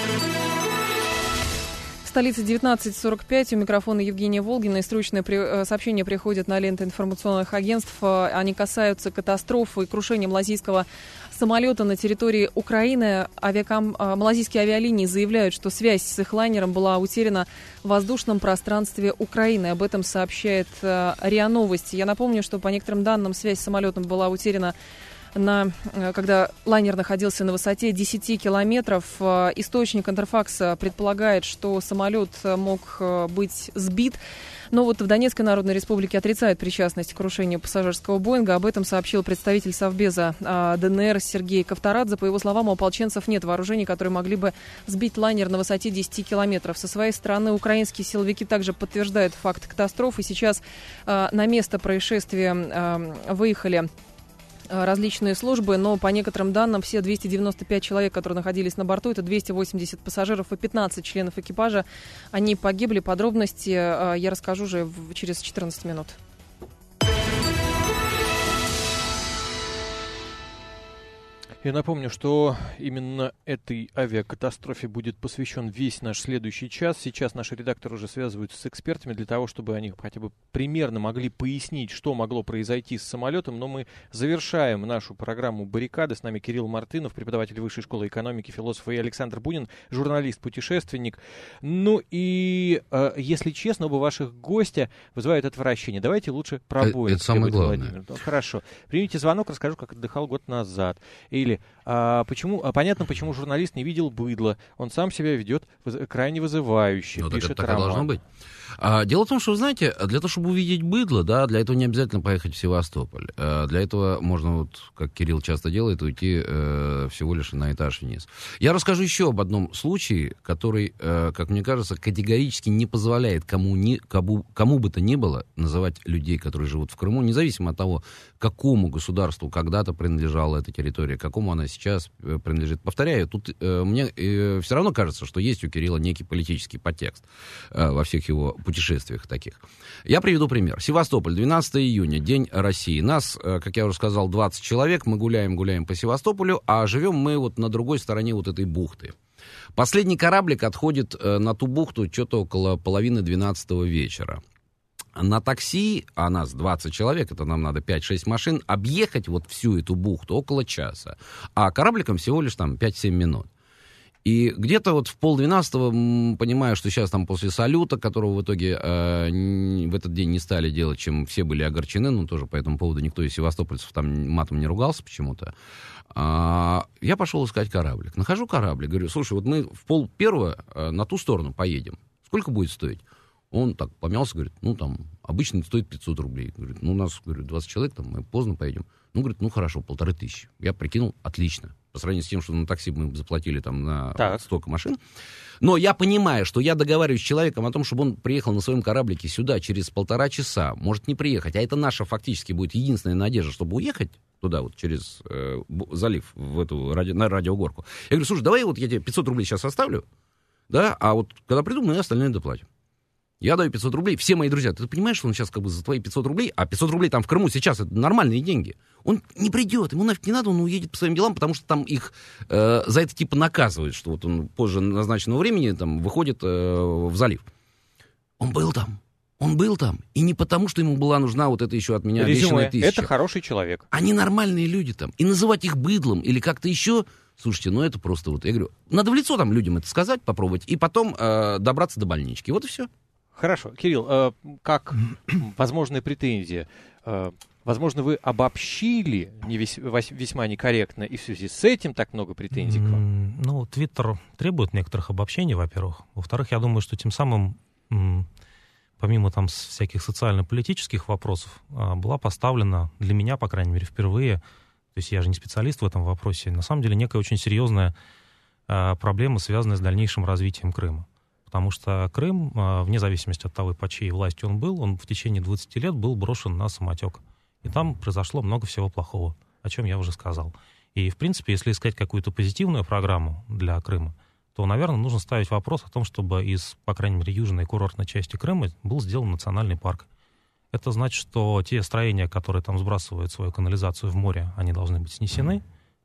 Столица девятнадцать сорок пять. У микрофона Евгения Волгина. И срочное при... сообщение приходит на ленты информационных агентств. Они касаются катастрофы и крушения малазийского самолета на территории Украины. Авиаком... Малазийские авиалинии заявляют, что связь с их лайнером была утеряна в воздушном пространстве Украины. Об этом сообщает РИА Новости. Я напомню, что по некоторым данным связь с самолетом была утеряна На, когда лайнер находился на высоте десять километров. Источник Интерфакса предполагает, что самолет мог быть сбит. Но вот в Донецкой Народной Республике отрицают причастность к крушению пассажирского Боинга. Об этом сообщил представитель Совбеза ДНР Сергей Ковторадзе. По его словам, у ополченцев нет вооружений, которые могли бы сбить лайнер на высоте десять километров. Со своей стороны, украинские силовики также подтверждают факт катастрофы. Сейчас на место происшествия выехали различные службы, но по некоторым данным все двести девяносто пять человек, которые находились на борту, это двести восемьдесят пассажиров и пятнадцать членов экипажа, они погибли. Подробности я расскажу уже через четырнадцать минут. Я напомню, что именно этой авиакатастрофе будет посвящен весь наш следующий час. Сейчас наши редакторы уже связываются с экспертами для того, чтобы они хотя бы примерно могли пояснить, что могло произойти с самолетом. Но мы завершаем нашу программу «Баррикады». С нами Кирилл Мартынов, преподаватель Высшей школы экономики, философ, и Александр Бунин, журналист-путешественник. Ну и, э, если честно, оба ваших гостя вызывают отвращение. Давайте лучше про Боинг. Это самое главное. Ну, хорошо. Примите звонок, расскажу, как отдыхал год назад. Или А, почему, а, понятно, почему журналист не видел быдла. Он сам себя ведет воз, крайне вызывающе. Ну, пишет так это так и должно быть. А, дело в том, что, вы знаете, для того, чтобы увидеть быдло, да, для этого не обязательно поехать в Севастополь. А, для этого можно, вот, как Кирилл часто делает, уйти э, всего лишь на этаж вниз. Я расскажу еще об одном случае, который, э, как мне кажется, категорически не позволяет кому, ни, кому, кому бы то ни было называть людей, которые живут в Крыму, независимо от того, какому государству когда-то принадлежала эта территория, какому она сейчас принадлежит. Повторяю, тут э, мне э, все равно кажется, что есть у Кирилла некий политический подтекст э, во всех его путешествиях таких. Я приведу пример. Севастополь, двенадцатого июня, День России. Нас, э, как я уже сказал, двадцать человек. Мы гуляем, гуляем по Севастополю, а живем мы вот на другой стороне вот этой бухты. Последний кораблик отходит э, на ту бухту что-то около половины двенадцатого вечера. На такси, а нас двадцать человек, это нам надо пять-шесть машин, объехать вот всю эту бухту около часа, а корабликом всего лишь там пять-семь минут. И где-то вот в полдвенадцатого, понимая, что сейчас там после салюта, которого в итоге э, в этот день не стали делать, чем все были огорчены, но тоже по этому поводу никто из севастопольцев там матом не ругался почему-то, э, я пошел искать кораблик. Нахожу кораблик, говорю, слушай, вот мы в пол первого э, на ту сторону поедем, сколько будет стоить? Он так помялся, говорит, ну, там, обычно стоит пятьсот рублей. Говорит, ну, у нас, говорю, двадцать человек, там, мы поздно поедем. Ну, говорит, ну, хорошо, полторы тысячи. Я прикинул, отлично. По сравнению с тем, что на такси мы заплатили там на так. столько машин. Но я понимаю, что я договариваюсь с человеком о том, чтобы он приехал на своем кораблике сюда через полтора часа, может не приехать. А это наша фактически будет единственная надежда, чтобы уехать туда вот через э, залив, в эту, ради, на радиогорку. Я говорю, слушай, давай вот я тебе пятьсот рублей сейчас оставлю, да, а вот когда приду, мы остальное доплатим. Я даю пятьсот рублей, все мои друзья, ты понимаешь, что он сейчас как бы за твои пятьсот рублей, а пятьсот рублей там в Крыму сейчас это нормальные деньги, он не придет, ему нафиг не надо, он уедет по своим делам, потому что там их э, за это типа наказывают, что вот он позже назначенного времени там выходит э, в залив. Он был там, он был там, и не потому, что ему была нужна вот эта еще от меня обещанная тысяча. Это хороший человек. Они нормальные люди там, и называть их быдлом или как-то еще... Слушайте, ну это просто вот, я говорю, надо в лицо там людям это сказать, попробовать, и потом э, добраться до больнички, вот и все. Хорошо. Кирилл, э, как возможная претензия, э, возможно, вы обобщили не весь, весьма некорректно, и в связи с этим так много претензий к вам? Ну, Твиттер требует некоторых обобщений, во-первых. Во-вторых, я думаю, что тем самым, помимо там всяких социально-политических вопросов, была поставлена для меня, по крайней мере, впервые, то есть я же не специалист в этом вопросе, на самом деле некая очень серьезная проблема, связанная с дальнейшим развитием Крыма. Потому что Крым, вне зависимости от того, под чьей властью он был, он в течение двадцати лет был брошен на самотек. И там произошло много всего плохого, о чем я уже сказал. И, в принципе, если искать какую-то позитивную программу для Крыма, то, наверное, нужно ставить вопрос о том, чтобы из, по крайней мере, южной курортной части Крыма был сделан национальный парк. Это значит, что те строения, которые там сбрасывают свою канализацию в море, они должны быть снесены.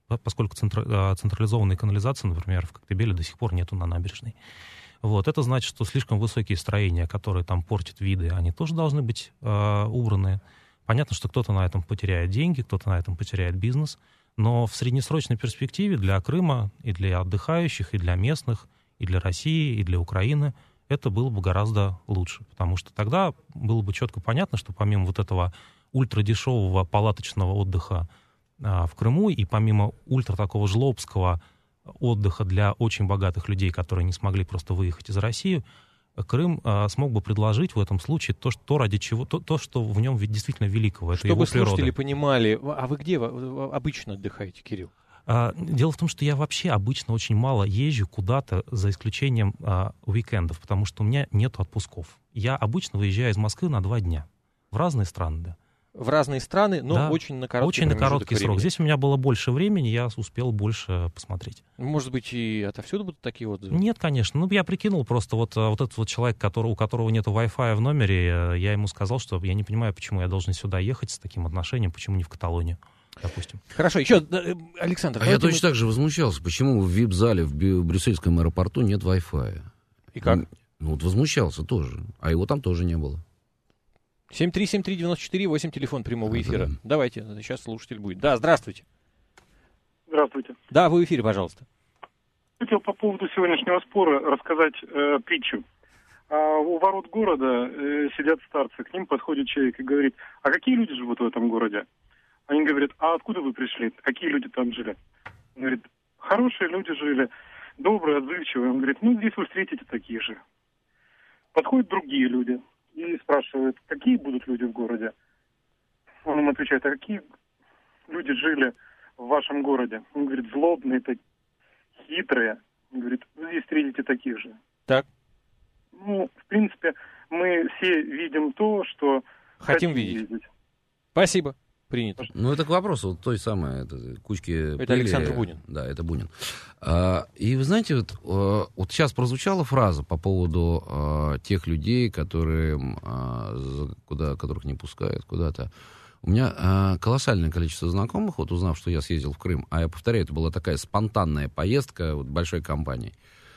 поскольку центра, централизованной канализации, например, в Коктебеле до сих пор нету на набережной. Вот. Это значит, что слишком высокие строения, которые там портят виды, они тоже должны быть э, убраны. Понятно, что кто-то на этом потеряет деньги, кто-то на этом потеряет бизнес, но в среднесрочной перспективе для Крыма и для отдыхающих, и для местных, и для России, и для Украины это было бы гораздо лучше, потому что тогда было бы четко понятно, что помимо вот этого ультрадешевого палаточного отдыха а, в Крыму и помимо ультра такого жлобского отдыха для очень богатых людей, которые не смогли просто выехать из России, Крым а, смог бы предложить в этом случае то, что, ради чего, то, то, что в нем действительно великого. Это его природа. Чтобы слушатели понимали, а вы где обычно отдыхаете, Кирилл? А, дело в том, что я вообще обычно очень мало езжу куда-то, за исключением а, уикендов, потому что у меня нет отпусков. Я обычно выезжаю из Москвы на два дня в разные страны, да. В разные страны, но да, очень на короткий Очень на короткий срок. Здесь у меня было больше времени, я успел больше посмотреть. Может быть, и отовсюду будут такие отзывы? Нет, конечно. Ну, я прикинул просто, вот, вот этот вот человек, который, у которого нет Wi-Fi в номере, я ему сказал, что я не понимаю, почему я должен сюда ехать с таким отношением, почему не в Каталонию, допустим. Хорошо, еще, Александр. А я точно мы... так же возмущался, почему в вип-зале в брюссельском аэропорту нет Wi-Fi. И как? Ну, вот возмущался тоже, а его там тоже не было. семь три семь три девять четыре восемь, телефон прямого эфира. Да. Давайте, сейчас слушатель будет. Да, здравствуйте. Здравствуйте. Да, вы в эфире, пожалуйста. Хотел по поводу сегодняшнего спора рассказать э, притчу. А у ворот города э, сидят старцы, к ним подходит человек и говорит: а какие люди живут в этом городе? Они говорят: а откуда вы пришли? Какие люди там жили? Он говорит: хорошие люди жили, добрые, отзывчивые. Он говорит: ну, здесь вы встретите таких же. Подходят другие люди и спрашивают: какие будут люди в городе? Он им отвечает: а какие люди жили в вашем городе? Он говорит: злобные, хитрые. Он говорит: вы здесь встретите таких же. Так. Ну, в принципе, мы все видим то, что хотим, хотим видеть. видеть. Спасибо. Принято. Ну, это к вопросу вот той самой это, кучки Это пыли. Александр Бунин. Да, это Бунин. А, и вы знаете, вот, вот сейчас прозвучала фраза по поводу а, тех людей, которые, а, куда, которых не пускают куда-то. У меня а, колоссальное количество знакомых, вот узнав, что я съездил в Крым, а я повторяю, это была такая спонтанная поездка вот, большой компании.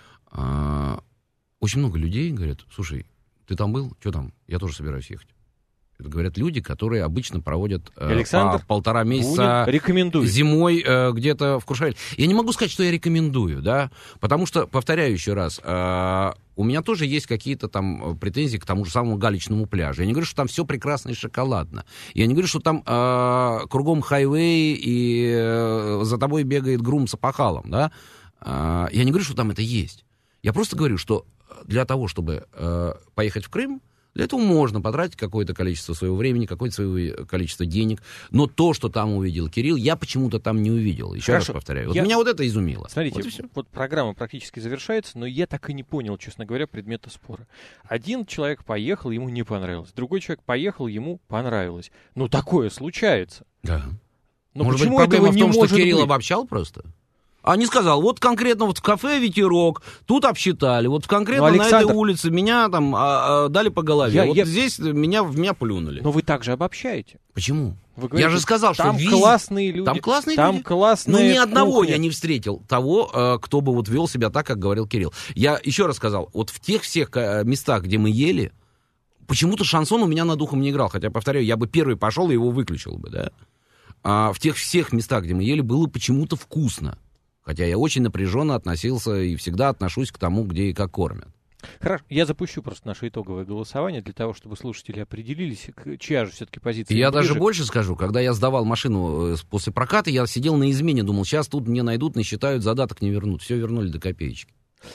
А, очень много людей говорят: слушай, ты там был? Что там? Я тоже собираюсь ехать. Это говорят люди, которые обычно проводят э, по полтора месяца зимой э, где-то в Куршавеле. Я не могу сказать, что я рекомендую, да, потому что, повторяю еще раз, э, у меня тоже есть какие-то там претензии к тому же самому галечному пляжу. Я не говорю, что там все прекрасно и шоколадно. Я не говорю, что там э, кругом хайвей и э, за тобой бегает грум с опахалом, да. Э, я не говорю, что там это есть. Я просто говорю, что для того, чтобы э, поехать в Крым, для этого можно потратить какое-то количество своего времени, какое-то свое количество денег. Но то, что там увидел Кирилл, я почему-то там не увидел. Еще Хорошо. раз повторяю. Вот я... меня вот это изумило. Смотрите, вот, вот программа практически завершается, но я так и не понял, честно говоря, предмета спора. Один человек поехал, ему не понравилось. Другой человек поехал, ему понравилось. Ну, такое случается. Да. Но может почему быть, проблема этого в том, не что может Кирилл быть? обобщал просто? А не сказал: вот конкретно вот в кафе «Ветерок» тут обсчитали, вот конкретно Александр... на этой улице меня там а, а, дали по голове, я, вот я... здесь меня, в меня плюнули. Но вы также обобщаете. Почему? Вы говорите, я же сказал, что там виз... классные люди. Там классные там люди. Классные Но ни одного кухня. Я не встретил того, кто бы вот вел себя так, как говорил Кирилл. Я еще раз сказал, вот в тех всех местах, где мы ели, почему-то шансон у меня над ухом не играл. Хотя, повторяю, я бы первый пошел и его выключил бы, да. А в тех всех местах, где мы ели, было почему-то вкусно. Хотя я очень напряженно относился и всегда отношусь к тому, где и как кормят. Хорошо, я запущу просто наше итоговое голосование для того, чтобы слушатели определились, чья же все-таки позиция. И я ближе. даже больше скажу, когда я сдавал машину после проката, я сидел на измене, думал, сейчас тут мне найдут, насчитают, задаток не вернут. Все вернули до копеечки.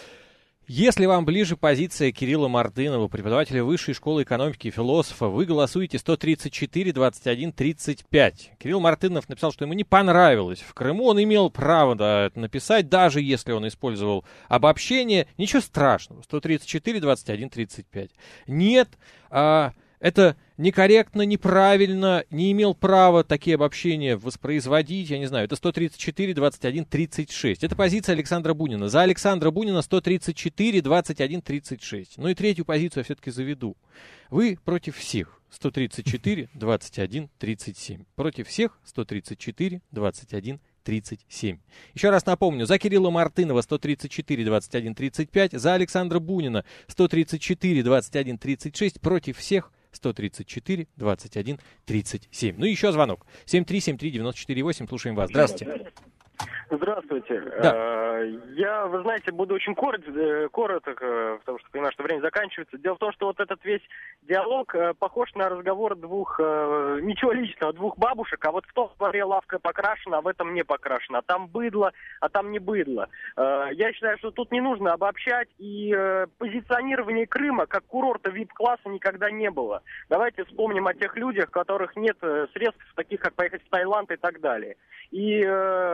Если вам ближе позиция Кирилла Мартынова, преподавателя Высшей школы экономики и философа, вы голосуете сто тридцать четыре двадцать один тридцать пять. Кирилл Мартынов написал, что ему не понравилось в Крыму. Он имел право да, это написать, даже если он использовал обобщение. Ничего страшного. сто тридцать четыре двадцать один тридцать пять. Нет, а, это некорректно, неправильно, не имел права такие обобщения воспроизводить, я не знаю, это сто тридцать четыре двадцать один тридцать шесть. Это позиция Александра Бунина. За Александра Бунина сто тридцать четыре двадцать один тридцать шесть. Ну и третью позицию я все-таки заведу. Вы против всех. сто тридцать четыре двадцать один тридцать семь. Против всех сто тридцать четыре двадцать один тридцать семь. Еще раз напомню, за Кирилла Мартынова сто тридцать четыре двадцать один тридцать пять, за Александра Бунина сто тридцать четыре двадцать один тридцать шесть, против всех сто тридцать четыре двадцать один тридцать семь. Ну и еще звонок. семь три семь три девять четыре восемь. Слушаем вас. Здравствуйте. Здравствуйте. Да. Я, вы знаете, буду очень короток, короток, потому что понимаю, что время заканчивается. Дело в том, что вот этот весь диалог похож на разговор двух, ничего личного, двух бабушек, а вот в том дворе лавка покрашена, а в этом не покрашена. А там быдло, а там не быдло. Я считаю, что тут не нужно обобщать, и позиционирование Крыма как курорта ви ай пи-класса никогда не было. Давайте вспомним о тех людях, у которых нет средств, таких как поехать в Таиланд и так далее. И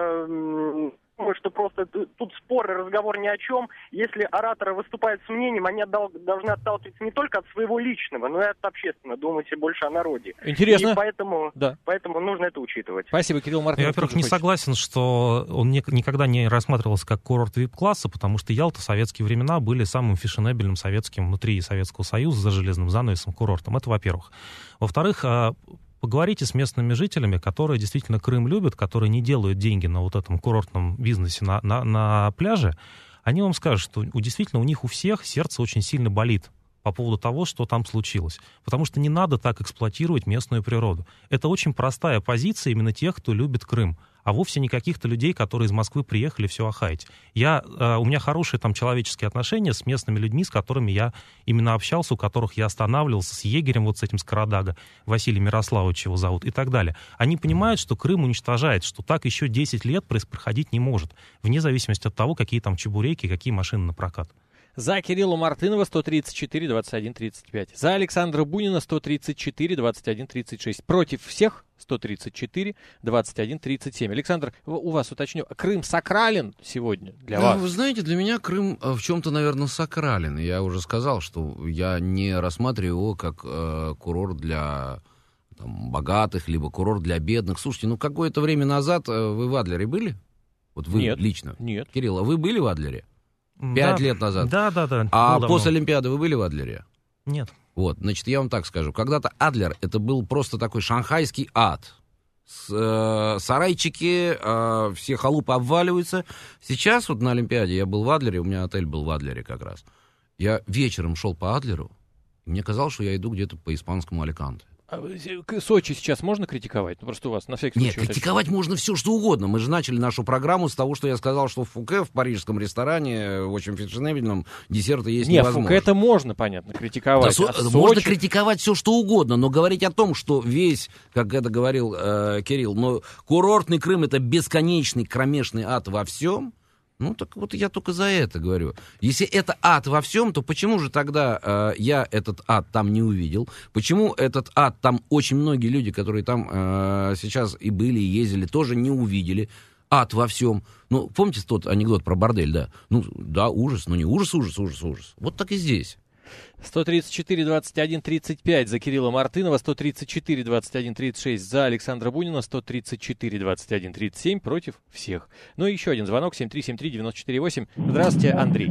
думаю, что просто тут спор и разговор ни о чем. Если ораторы выступают с мнением, они отдал, должны отталкиваться не только от своего личного, но и от общественного, думайте больше о народе. Интересно. И поэтому, да. поэтому нужно это учитывать. Спасибо, Кирилл Мартынов. Я, во-первых, не хочет. согласен, что он не, никогда не рассматривался как курорт ви ай пи-класса, потому что Ялта в советские времена были самым фешенебельным советским внутри Советского Союза за железным занавесом курортом. Это во-первых. Во-вторых, поговорите с местными жителями, которые действительно Крым любят, которые не делают деньги на вот этом курортном бизнесе на, на, на пляже. Они вам скажут, что у, действительно у них у всех сердце очень сильно болит по поводу того, что там случилось. Потому что не надо так эксплуатировать местную природу. Это очень простая позиция именно тех, кто любит Крым, а вовсе не каких-то людей, которые из Москвы приехали все охаять. Я, э, у меня хорошие там человеческие отношения с местными людьми, с которыми я именно общался, у которых я останавливался, с егерем, вот с этим Скоrodага, Василием Ярославовичем его зовут, и так далее. Они понимают, что Крым уничтожает, что так еще десять лет происходить не может, вне зависимости от того, какие там чебуреки, какие машины на прокат. За Кирилла Мартынова сто тридцать четыре двадцать один тридцать пять. За Александра Бунина сто тридцать четыре двадцать один тридцать шесть. Против всех сто тридцать четыре двадцать один тридцать семь. Александр, у вас уточню, Крым сакрален сегодня для да, вас? Вы знаете, для меня Крым в чем-то, наверное, сакрален. Я уже сказал, что я не рассматриваю его как э, курорт для там, богатых, либо курорт для бедных. Слушайте, ну какое-то время назад э, вы в Адлере были? Вот вы нет, лично? Нет. Кирилл, а вы были в Адлере? Пять да, лет назад. Да, да, да. А ну, после Олимпиады вы были в Адлере? Нет. Вот, значит, я вам так скажу. Когда-то Адлер — это был просто такой шанхайский ад. С, э, сарайчики, э, все халупы обваливаются. Сейчас вот на Олимпиаде я был в Адлере, у меня отель был в Адлере как раз. Я вечером шел по Адлеру, и мне казалось, что я иду где-то по испанскому Аликанте. Сочи сейчас можно критиковать? Ну, просто у вас на всякий случай... Нет, вот критиковать это... можно все, что угодно. Мы же начали нашу программу с того, что я сказал, что в Фуке, в парижском ресторане, в очень фешенебельном, десерты есть Нет, невозможно. Нет, Фуке это можно, понятно, критиковать. Да, а со... Сочи... Можно критиковать все, что угодно, но говорить о том, что весь, как это говорил э, Кирилл, но курортный Крым — это бесконечный кромешный ад во всем. Ну, так вот я только за это говорю. Если это ад во всем, то почему же тогда э, я этот ад там не увидел? Почему этот ад там очень многие люди, которые там э, сейчас и были, и ездили, тоже не увидели? Ад во всем. Ну, помните тот анекдот про бордель, да? Ну, да, ужас, но не ужас, ужас, ужас, ужас. Вот так и здесь. сто тридцать четыре двадцать один тридцать пять за Кирилла Мартынова, сто тридцать четыре двадцать один тридцать шесть за Александра Бунина, сто тридцать четыре двадцать один тридцать семь против всех. Ну и еще один звонок, семь три семь три девять четыре восемь. Здравствуйте, Андрей.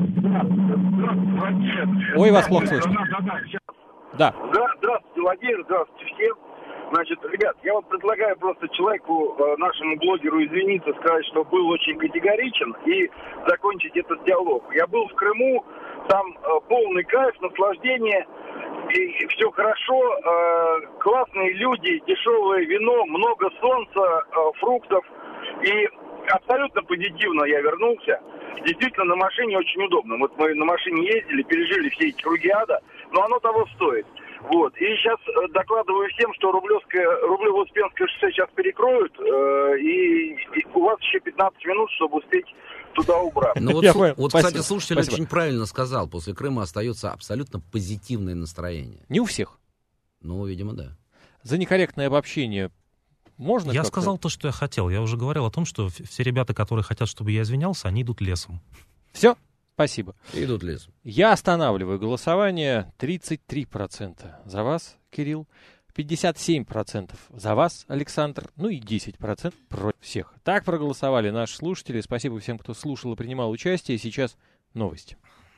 Ой, вас плохо слышно. Да. Да, здравствуйте, Владимир, здравствуйте всем. Значит, ребят, я вот предлагаю просто человеку, нашему блогеру, извиниться, сказать, что был очень категоричен, и закончить этот диалог. Я был в Крыму, там э, полный кайф, наслаждение, и, и все хорошо, э, классные люди, дешевое вино, много солнца, э, фруктов, и абсолютно позитивно я вернулся. Действительно, на машине очень удобно. Вот мы на машине ездили, пережили все эти круги ада, но оно того стоит. Вот. И сейчас э, докладываю всем, что Рублевское, Рублево-Успенское шоссе сейчас перекроют, э, и, и у вас еще пятнадцать минут, чтобы успеть туда убраться. Ну вот, Я су- понял. вот Спасибо. кстати, слушатель Спасибо. очень правильно сказал. После Крыма остается абсолютно позитивное настроение. Не у всех. Ну, видимо, да. За некорректное обобщение можно Я как-то? сказал то, что я хотел. Я уже говорил о том, что все ребята, которые хотят, чтобы я извинялся, они идут лесом. Все? Спасибо. Идут лесом. Я останавливаю голосование. тридцать три процента за вас, Кирилл. пятьдесят семь процентов за вас, Александр. Ну и десять процентов против всех. Так проголосовали наши слушатели. Спасибо всем, кто слушал и принимал участие. Сейчас новости.